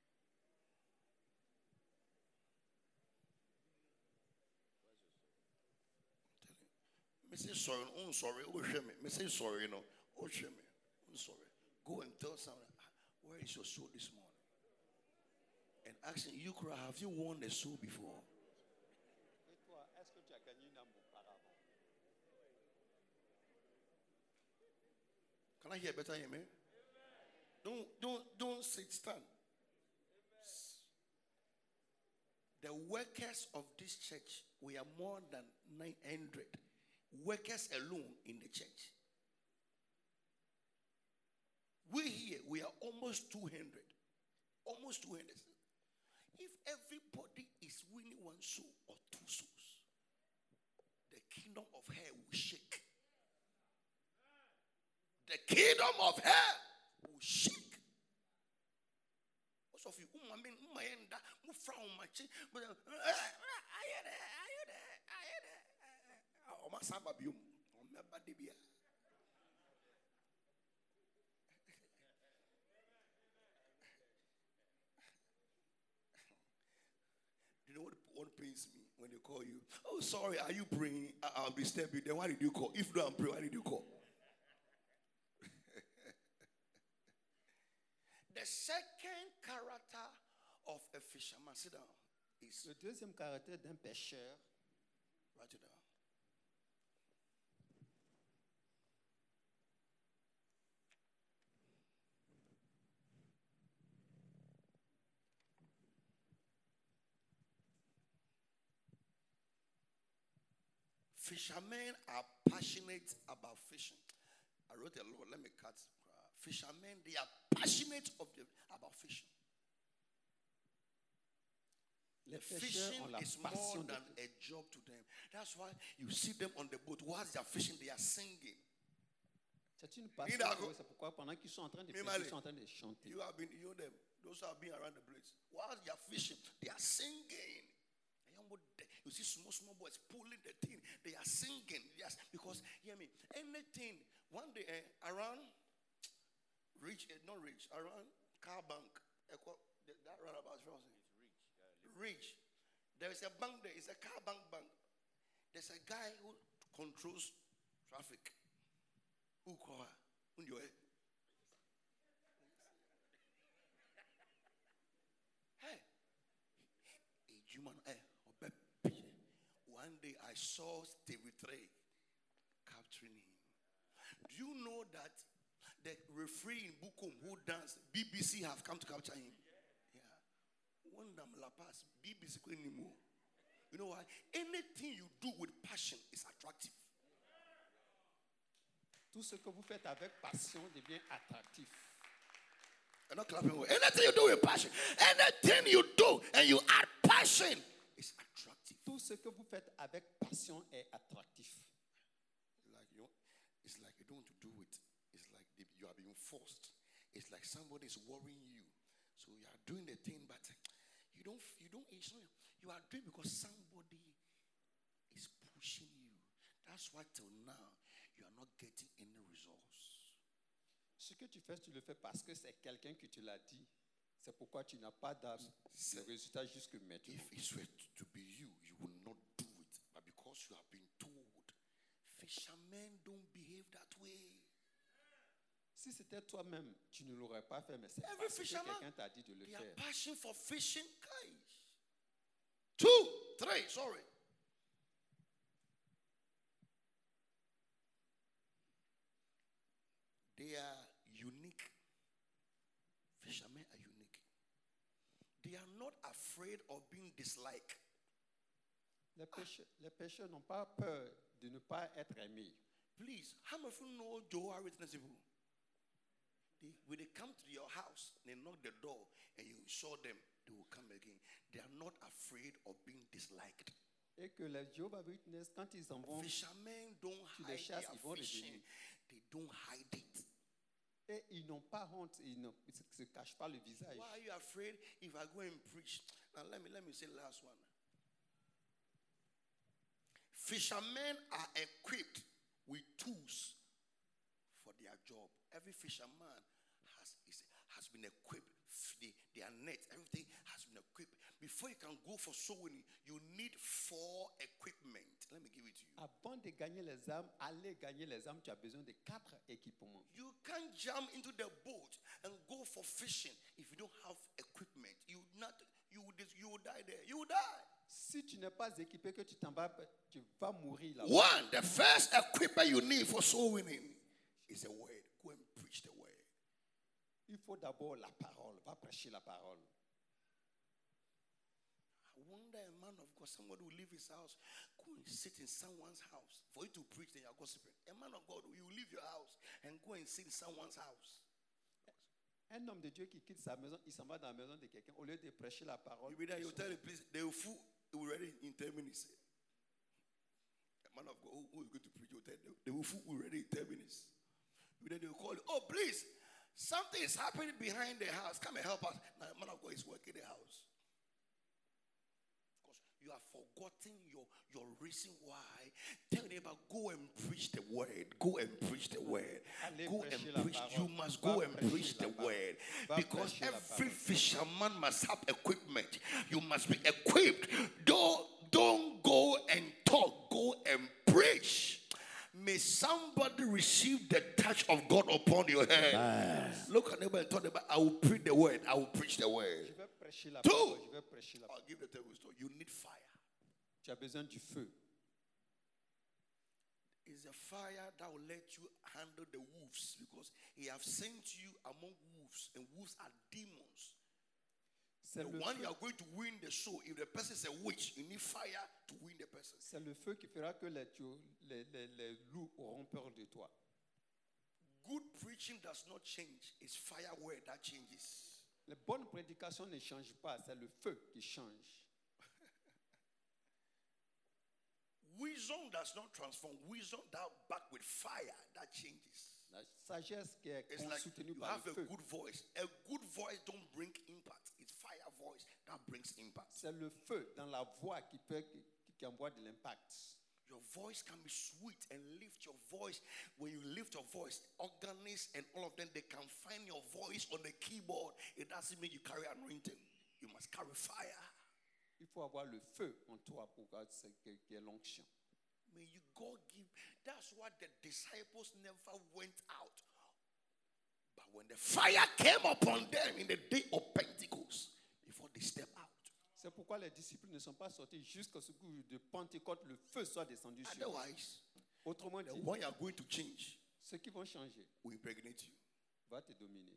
Me say sorry, sorry, oh shame me. Me say sorry, you know, oh shame me, sorry. Go and tell someone, where is your soul this morning? And ask him, you have you won a soul before?
Et toi, est-ce que tu as gagné une âme auparavant?
Can I hear better, amen? Don't sit, stand. The workers of this church, we are more than 900 workers alone in the church. We here, we are almost 200. Almost 200. If everybody is winning one soul or two souls, the kingdom of hell will shake. The kingdom of hell will shake. Most of you, I you know what pains me when they call you? Oh, sorry, are you praying? I'll disturb you. Then why did you call? If no, I'm praying, why did you call? The second character of a fisherman, sit down, is
Le deuxième caractère d'un pêcheur,
write it down. Fishermen are passionate about fishing. I wrote a lot. Let me cut. Fishermen, they are passionate about fishing.
Les pêcheurs
Fishing
ont la
is more
passion de
than a job to them. That's why you see them on the boat. Whilst they are fishing, they are singing.
C'est une passion
Indago.
pour eux. C'est pourquoi pendant qu'ils sont en train de pêcher,
Mimale.
ils sont en train de chanter.
You know them. Those who have been around the place. Whilst they are fishing, they are singing. You see small boys pulling the thing. They are singing. Yes, because hear me. Anything one day around around Car Bank. That roundabout is Reach. There is a bank there. It's a car bank. There's a guy who controls traffic. Who call her? Hey, one day I saw Stevie Trey capturing him. Do you know that the referee in Bukum who danced, BBC have come to capture him? La Paz, BBC. You know why? Anything you do with passion is attractive.
Tout ce que vous faites avec passion devient attractif.
I'm not clapping. Anything you do with passion, anything you do and you add passion is attractive.
Tout ce que vous faites avec passion est attractif.
It's like you don't want to do it. It's like you are being forced. It's like somebody is worrying you. So you are doing the thing, but you are doing because somebody is pushing you. That's why till now you are not getting any results.
Ce que tu fais, tu le fais parce que c'est quelqu'un qui te l'a dit. C'est pourquoi tu n'as pas de résultat jusque maintenant.
If it were to be you, you would not do it. But because you have been told, fishermen don't behave that way.
Si c'était toi-même, tu ne l'aurais pas fait, mais c'est
Every
parce que
fisherman,
quelqu'un t'a dit de le
their
faire.
passion for fishing, guys. 2, 3, sorry. They are unique. Fishermen are unique. They are not afraid of being disliked.
Les pêcheurs n'ont pas peur de ne pas être aimés.
Please, how many of you know Jehovah's Witness people? When they come to your house, they knock the door, and you show them, they will come again. They are not afraid of being disliked.
Et que les Jehovah's Witness, quand ils en vont,
Fishermen don't
tu les
hide
chasses,
their
ils vont
fishing.
revenir.
They don't hide it.
Et ils n'ont pas honte, ils ne se cachent pas le visage.
Why are you afraid if I go and preach? Now let me say the last one. Fishermen are equipped with tools for their job. Every fisherman has been equipped. Their net, everything has been equipped. Before you can go for sowing, you need 4 equipment. Let me give it to you.
Avant de gagner les âmes, aller gagner les âmes, tu as besoin de 4 équipements.
You can't jump into the boat and go for fishing if you don't have equipment. You will die there. You will die.
Si tu n'es pas équipé, que tu t'en vas, tu vas mourir là.
One, the first equipment you need for soul winning is a word. Go and preach the word.
Il faut d'abord la parole. Va prêcher la parole.
I wonder a man of God, somebody will leave his house, go and sit in someone's house. For you to preach, then you are gossiping. A man of God, you leave your house and go and sit in someone's house.
Un homme de Dieu qui quitte sa maison, il s'en va dans la maison de quelqu'un. Au lieu de prêcher la parole,
You'll be there, you'll tell the police, they will fool, they will ready in 10 minutes. A man of God who is going to preach, you'll tell them, they will fool, we're ready in 10 minutes. Then they will call you, oh please, something is happening behind the house. Come and help us. Now, a man of God is working the house. Because you have forgotten your reason why. Tell your neighbor, go and preach the word. Go and preach the word. Go and preach. You must go and preach the word. Because every fisherman must have equipment. You must be equipped. Don't go and talk. Go and preach. May somebody receive the touch of God upon your head. Look at neighbor and tell them, I will preach the word. I will preach the word. 2, I'll give the table story. You need fire.
Tu as besoin du feu.
It's a fire that will let you handle the wolves, because he have sent you among wolves, and wolves are demons.
C'est
The
le
one
feu.
you are going to win the show. If the person is a witch, you need fire to win the person.
C'est le feu qui fera que les loups auront peur de toi.
Good preaching does not change. It's fire word that changes.
Les bonnes prédications ne changent pas, c'est le feu qui change.
Wisdom does not transform. Wisdom that backed with fire, that changes.
La sagesse qui est
It's like
soutenue
you
par
have
le
a
feu.
good voice. A good voice don't bring impact. It's fire voice that brings impact.
C'est le feu dans la voix qui envoie de l'impact.
Your voice can be sweet and lift your voice. When you lift your voice, organists and all of them, they can find your voice on the keyboard. It doesn't mean you carry anointing. You must carry fire.
Il faut avoir le feu en toi pour qu'il y ait l'onction.
May you God give. That's why the disciples never went out. But when the fire came upon them in the day of Pentecost, before they step out.
C'est pourquoi les disciples ne sont pas sortis jusqu'à ce que de Pentecôte, le feu soit descendu sur eux.
Otherwise,
Autrement
the
dit,
one you are going to change
ceux qui vont changer
will impregnate you.
va te dominer.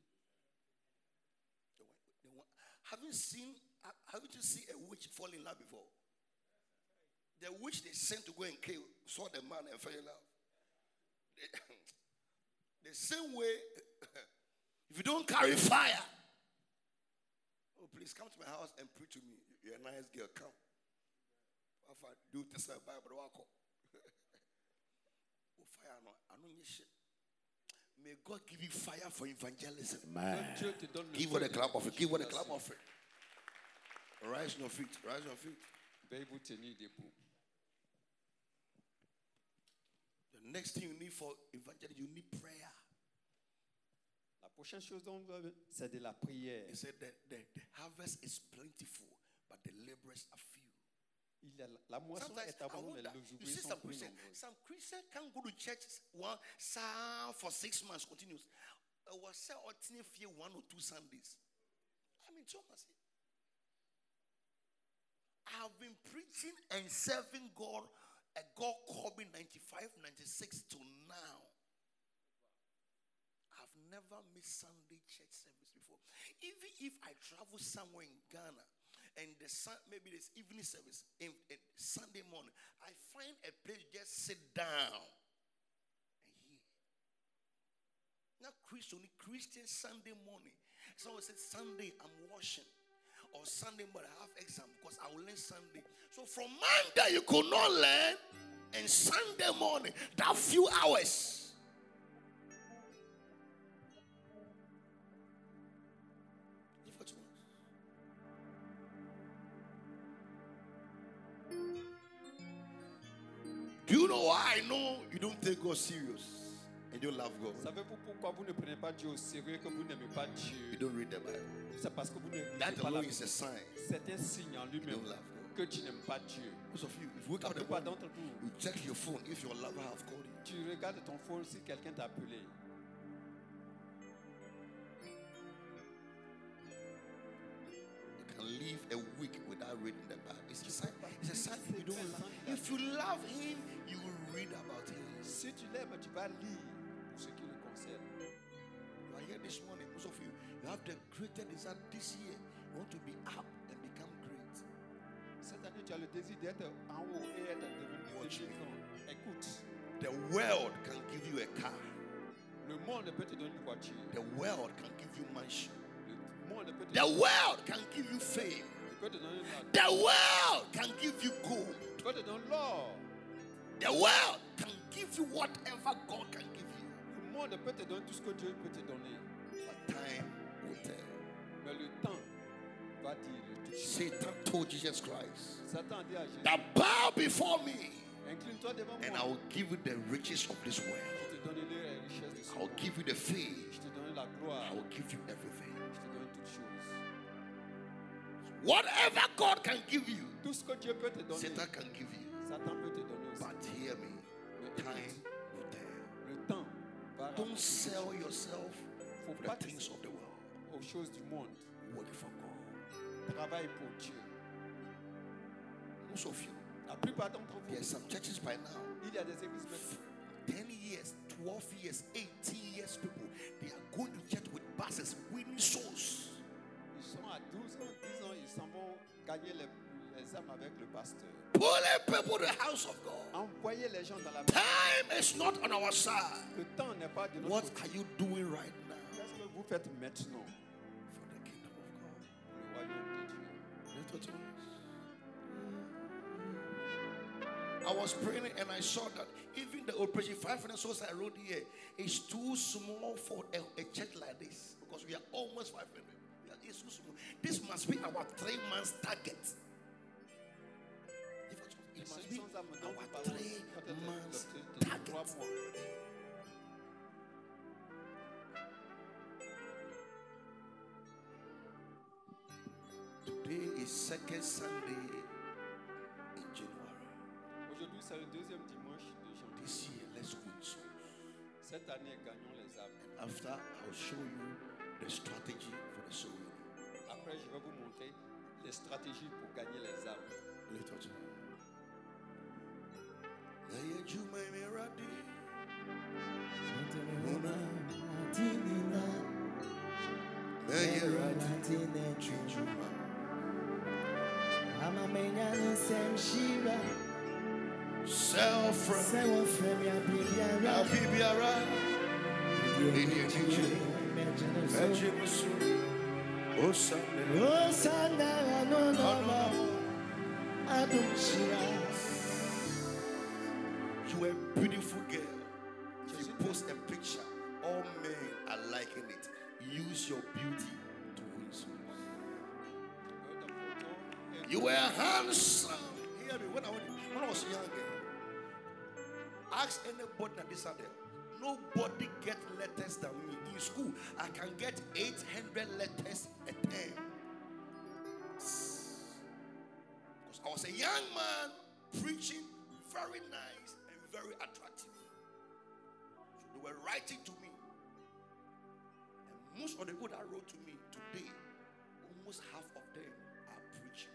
The one, haven't you seen a witch fall in love before? The witch they sent to go and kill saw the man and fell in love. The same way, if you don't carry fire, oh please come to my house and preach to me. You're a nice girl, come. If I do this, Bible, walk up. Oh, fire, no, I know your shit. May God give you fire for evangelism.
Que Dieu te donne le
Give
feu
her the
de
clap of it. Give her the clap
l'évangélisation.
of it. Rise on your feet. Rise on your feet.
Veuillez vous tenir debout.
The next thing you need for evangelism, you need prayer.
La prochaine chose dont vous avez, c'est de la prière.
He said that the harvest is plentiful, but the laborers are few.
La moisson
Sometimes
est
I
abondante, mais
wonder,
les
you
ouvriers
see
sont
some
peu
Christians,
nombreux.
some Christians can't go to church for 6 months continuous. Was say or 1 or 2 Sundays. I mean, Thomas. I have been preaching and serving God. God called me 95, 96 to now. I've never missed Sunday church service before. Even if I travel somewhere in Ghana and maybe there's evening service in Sunday morning, I find a place just sit down and hear. Not Christian Sunday morning. Someone said Sunday I'm washing. Or Sunday morning I have exam because I will learn Sunday. So from Monday you could not learn, and Sunday morning that few hours. If what you want. Do you know why I know you don't take God serious and you love God?
Savez-vous pourquoi vous ne prenez pas Dieu au sérieux, que vous n'aimez pas
You
Dieu?
don't read the Bible.
C'est parce que vous ne lisez
That
pas la
alone
Bible.
is a sign.
C'est un signe en
You
lui-même
don't love God.
que tu n'aimes pas Dieu.
Most of you, if you wake
La
up in the
plupart
morning,
d'entre vous,
you check your phone if your lover have called you.
tu regardes ton phone si quelqu'un t'a appelé.
You can live a week without reading the Bible. It's a sign. It's a sign you don't love. If you love Him, you will read about Him.
Si tu l'aimes, tu vas lire pour ce qui le concerne.
You are here this morning. Most of you, you have the greater desire this year. You want to be up and become great.
Cette année, tu as le désir d'être en haut et être
Watch
devenu
me.
grand. Écoute,
The world can give you a car.
le monde peut te donner une voiture.
The world can give you mansion.
Le monde peut te
The
donner,
world can give you fame.
il peut te donner l'argent.
The world can give you gold.
Il peut te donner l'or.
The world can give you whatever God can give you.
Le monde peut te donner tout ce que Dieu peut te donner.
But time will tell.
Mais le temps va dire le tout.
Satan told Jesus Christ
Satan dit à Jésus,
that bow before me
incline-toi devant
and
moi.
I will give you the riches of this world.
Je te donnerai les richesses de ce
I will
monde.
give you the fame.
Je te donnerai la gloire.
I will give you everything.
Je te donnerai toutes choses.
Whatever God can give you,
Tout ce que Dieu peut te donner,
Satan can give you.
Satan peut te donner aussi.
But hear me,
Mais
time
écoute,
will tell.
le temps va
Don't
rapporter
sell
des choses.
yourself
Faut
for
pas
the things of the world.
aux choses du monde.
Work for God.
Travaille pour Dieu.
Most of you,
La plupart d'entre vous,
there are some churches by now.
il y a des églises maintenant.
10 years, 12 years, 18 years people, they are going to church with buses, winning souls.
Ils sont à 12 ans, 10 ans, gagner les âmes avec le pasteur.
Pulling people to the house of God.
Envoyez les gens dans la maison.
Time is not on our side.
Le temps n'est pas de notre
What
côté.
are you doing right now
Qu'est-ce que vous faites maintenant
for the kingdom of God?
pour le royaume de Dieu?
Lift your voice. I was praying and I saw that even the Operation 500 souls I wrote here is too small for a church like this, because we are almost 500. It's too small. This must be our 3 months target. It must be our 3 months target. Today is second Sunday in January.
Aujourd'hui, c'est le deuxième dimanche de janvier.
This year, let's win souls.
Cette année, gagnons les âmes.
After, I'll show you the strategy for the soul winning.
Après, je vais vous montrer les stratégies pour gagner les âmes.
Lift your hand. Leye juma imeradi. Leye radi. Juma. Self-friend. Abibiara. Leye juje. Eje musu. Osande. You are a beautiful girl. If you post a picture, all men are liking it. Use your beauty to win souls. You were handsome. Hear me. When I was young, ask anybody that this out there. Nobody get letters than me. In school, I can get 800 letters a term. Because I was a young man preaching, very nice and very attractive. So they were writing to me. And most of the people that wrote to me today, almost half of them are preaching.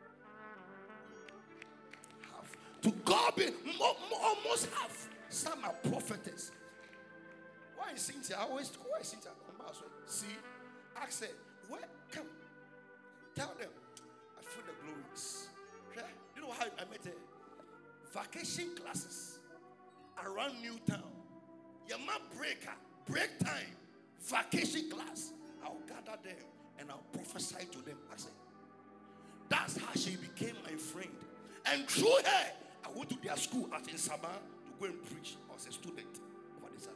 Half. To God be almost half. Some are prophetess. Why is Cynthia? I always go, why is Cynthia? See, ask her, where? Come. Tell them, I feel the glories. Okay? You know how I met her? Vacation classes around Newtown. Yama break time, vacation class. I'll gather them and I'll prophesy to them. I said, that's how she became my friend. And through her, I went to their school at in Sabah to go and preach. I was a student over the summer.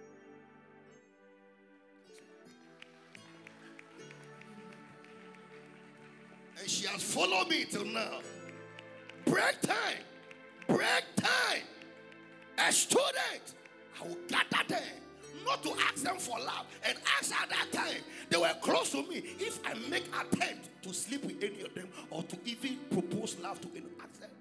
And she has followed me till now. Break time. A student, I will gather them, not to ask them for love. And ask at that time, they were close to me. If I make attempt to sleep with any of them or to even propose love to any, ask them.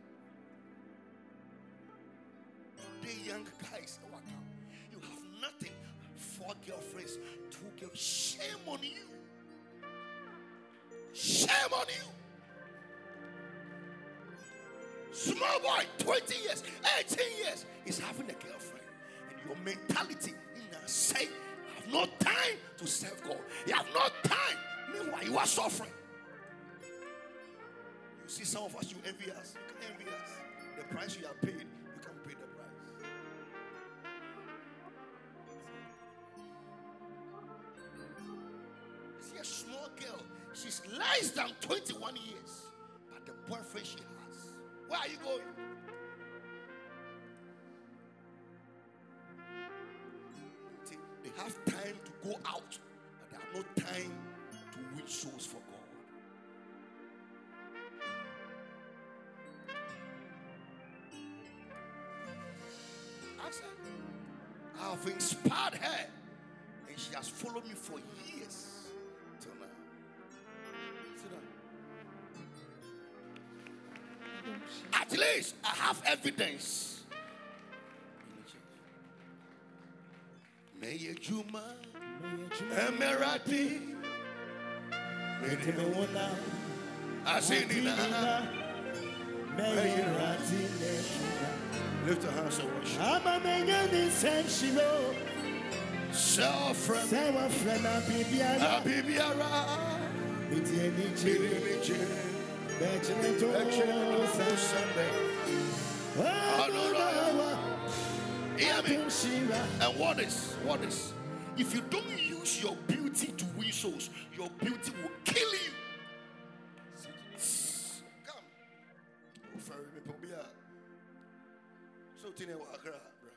Today, young guys, you have nothing. 4 girlfriends, 2 girls. Shame on you. Shame on you. Small boy, 20 years, 18 years, is having a girlfriend. And your mentality say, you have no time to serve God. You have no time. Meanwhile, you are suffering. You see some of us, you envy us. You can't envy us. The price you have paid, you can't pay the price. You see a small girl, she's less than 21 years. But the boyfriend she has. Where are you going? See, they have time to go out, but they have no time to win souls for God. I said, I have inspired her, and she has followed me for years till now. Sit down. At least I have evidence. Meye Juma, Emirati, Asinina, lift your hands and worship. Self-friend, Abibiara, Hear me. And what is? If you don't use your beauty to win souls, your beauty will kill you. Come. So tine wa akra, bro.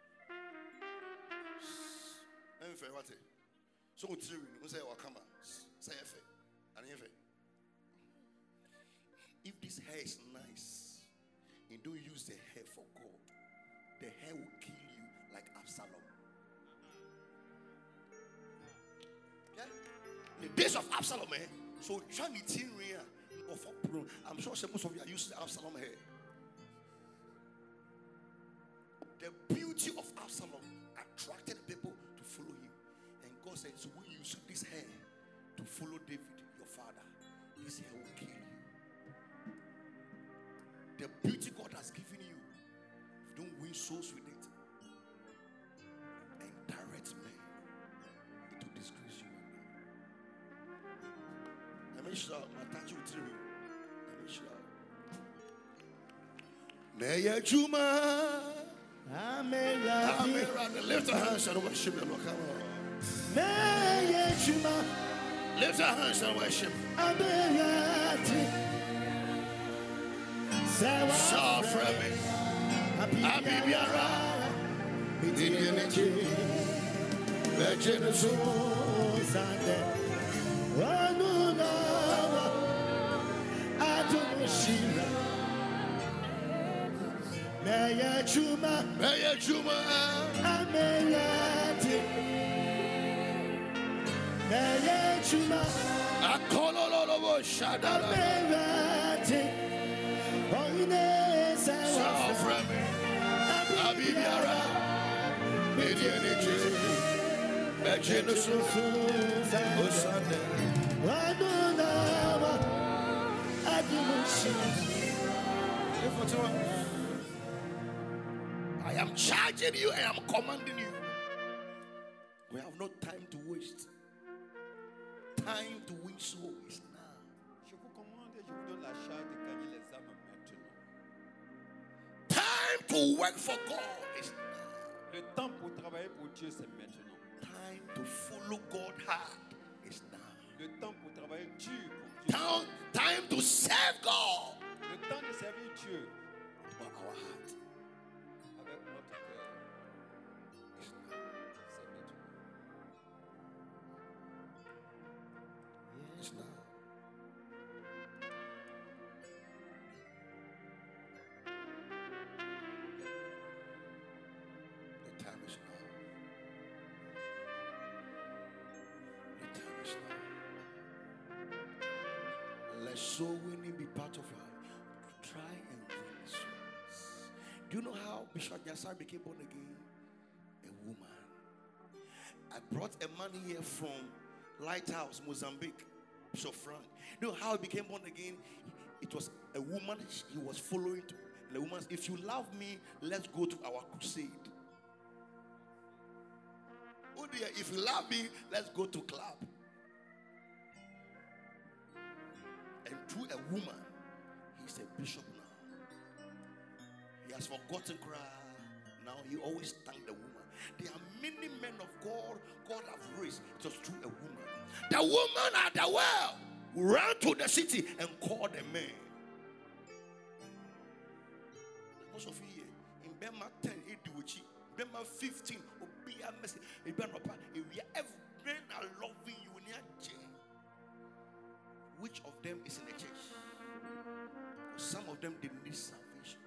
Enfe what? So tiri we say wa kama. Say efe. Ani efe. If this hair is nice, and don't use the hair for God, the hair will kill you like Absalom. Yeah? The days of Absalom, so trying to I'm sure most of you are used to Absalom hair. The beauty of Absalom attracted people to follow him. And God said, so when you use this hair to follow David, your father, this hair will kill you. The beauty God has given you, if you don't win souls with it and direct men, it will disgrace you. Let me shout, my touch will tell you. Let me shout. Meya Juma. Amen. Lift your hands and worship the Lord. Come on. Meya Juma. Lift your hands and worship. Amen. So friendly. Abibiara. Midianity. Virgin Sunday. Wanuna. Adoshira. Meya Juma. Ameyati. Meya Juma. Akololo Shadala. Ameyati. Abibiara, Medianity, Virgin Sunday. I am charging you and I am commanding you. We have no time to waste. Time to win souls is now.
Je vous commande et je vous donne la charge de gagner les âmes maintenant.
Time to work for God is now.
Le temps pour travailler pour Dieu, c'est maintenant.
Time to follow God hard is now.
Le temps pour travailler dur pour Dieu.
Time to serve God.
Le temps de servir Dieu
For our heart
avec notre cœur.
is now.
C'est maintenant.
It's now. The time is now. The time is now. Let soul winning be part of our try and win souls. Do you know how Bishop Yasar became born again? A woman. I brought a man here from Lighthouse, Mozambique, Bishop Frank. You know how he became born again? It was a woman he was following. The woman, if you love me, let's go to our crusade. Oh dear, if you love me, let's go to club. And through a woman, he's a bishop now. He has forgotten cry. Now he always thank the woman. There are many men of God have raised. It was through a woman. The woman at the well ran to the city and called the man. Most of you here in Bema 10, Bema 15, Obia Messi, every men are loving you in your church. Which of them is in the church? Some of them they need salvation.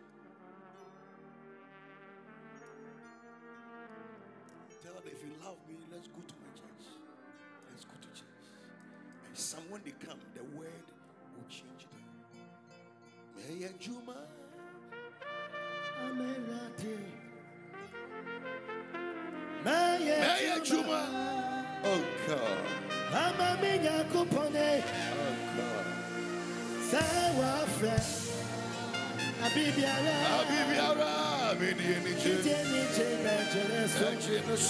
Tell them, if you love me, let's go to my church. Let's go to church. And someone they come, the word will change them. Meya Juma. Meya Juma. Oh God. Oh God. Abibiara, Midianity, Virgin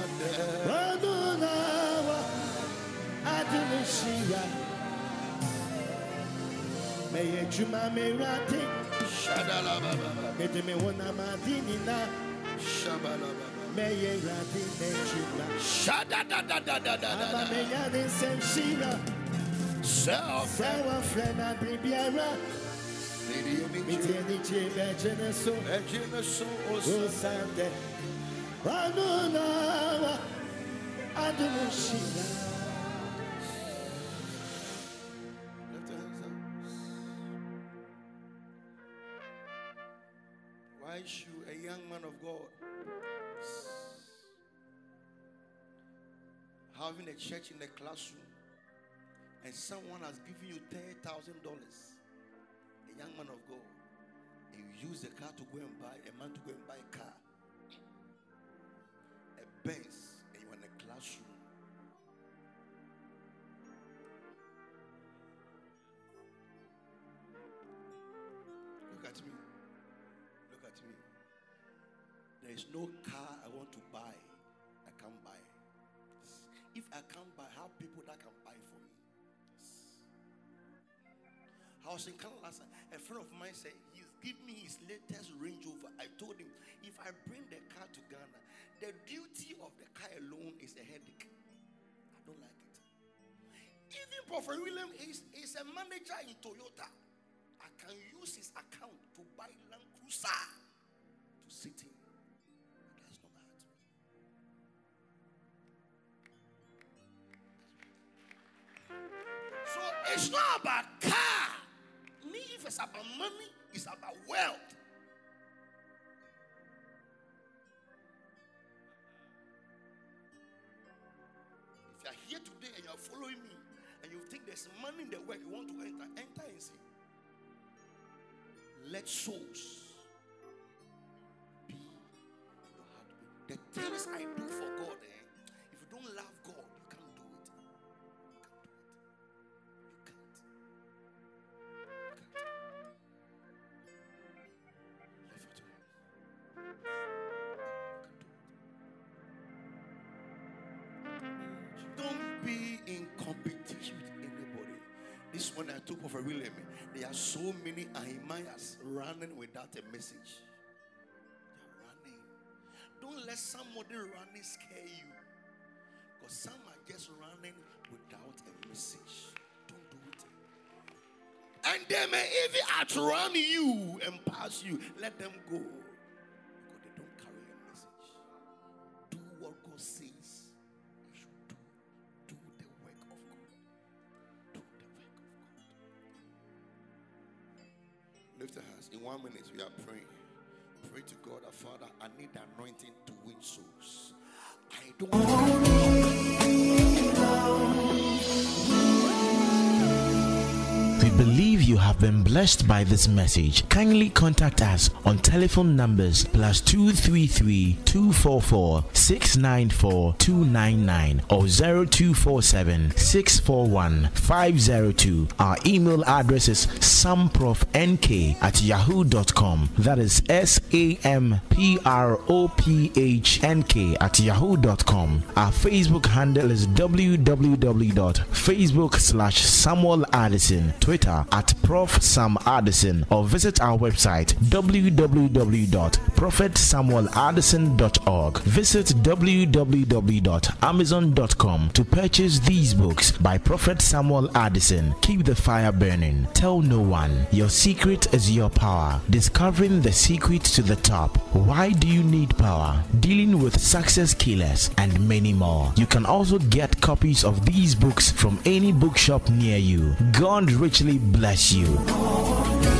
Sunday.
Meye juma me rati.
Shadalababa.
Mede me wona madini na.
Shabalababa.
Meye rati me juma.
Shadadadadadadada.
Aba me yane semshina.
Self.
Sawa frena bibiara. Mitieni chebe jeneso.
Ejineso
O sande. Anuna. Adushina.
Why should a young man of God having a church in the classroom and someone has given you $10,000, a young man of God, and you use the car to go and buy, a man to go and buy a car, a Benz, and you're in a classroom? Look at me. Look at me. There is no car I want to buy. I can't buy. If I can't buy, I have people that can buy for me. I was in Canada last night. A friend of mine said he's giving me his latest Range Rover. I told him if I bring the car to Ghana, the duty of the car alone is a headache. I don't like it. Even Prophet William is a manager in Toyota. I can use his account to buy Land Cruiser to sit in. That's not my heart. So it's not about car. Me, if it's about money, it's about wealth. If you are here today and you are following me and you think there's money in the work you want to enter and see. Let souls be your heart. The things I do for God, if you don't love God, you can't do it. You can't. Don't be in competition with anybody. This one I took Prophet William. There are so many Ahimaias running without a message. They're running. Don't let somebody running scare you. Because some are just running without a message. Don't do it. And they may even outrun you and pass you. Let them go. Because they don't carry a message. Do what God says you should do. Do the work of God. Do the work of God. Lift your hands. In 1 minute, we are praying. Pray to God, our Father, I need the anointing to win souls. I don't
We believe you have been blessed by this message. Kindly contact us on telephone numbers +233 244 694 299 or 0247 641 502. Our email address is samprophNK@yahoo.com. That is SAMPROPHNK@yahoo.com. Our Facebook handle is www.facebook.com/Samuel Addison, Twitter @Prof Sam Addison, or visit our website www.prophetsamueladdison.org. Visit www.amazon.com to purchase these books by Prophet Samuel Addison. Keep the fire burning. Tell no one. Your secret is your power. Discovering the secret to the top. Why do you need power? Dealing with success killers and many more. You can also get copies of these books from any bookshop near you. God richly bless you.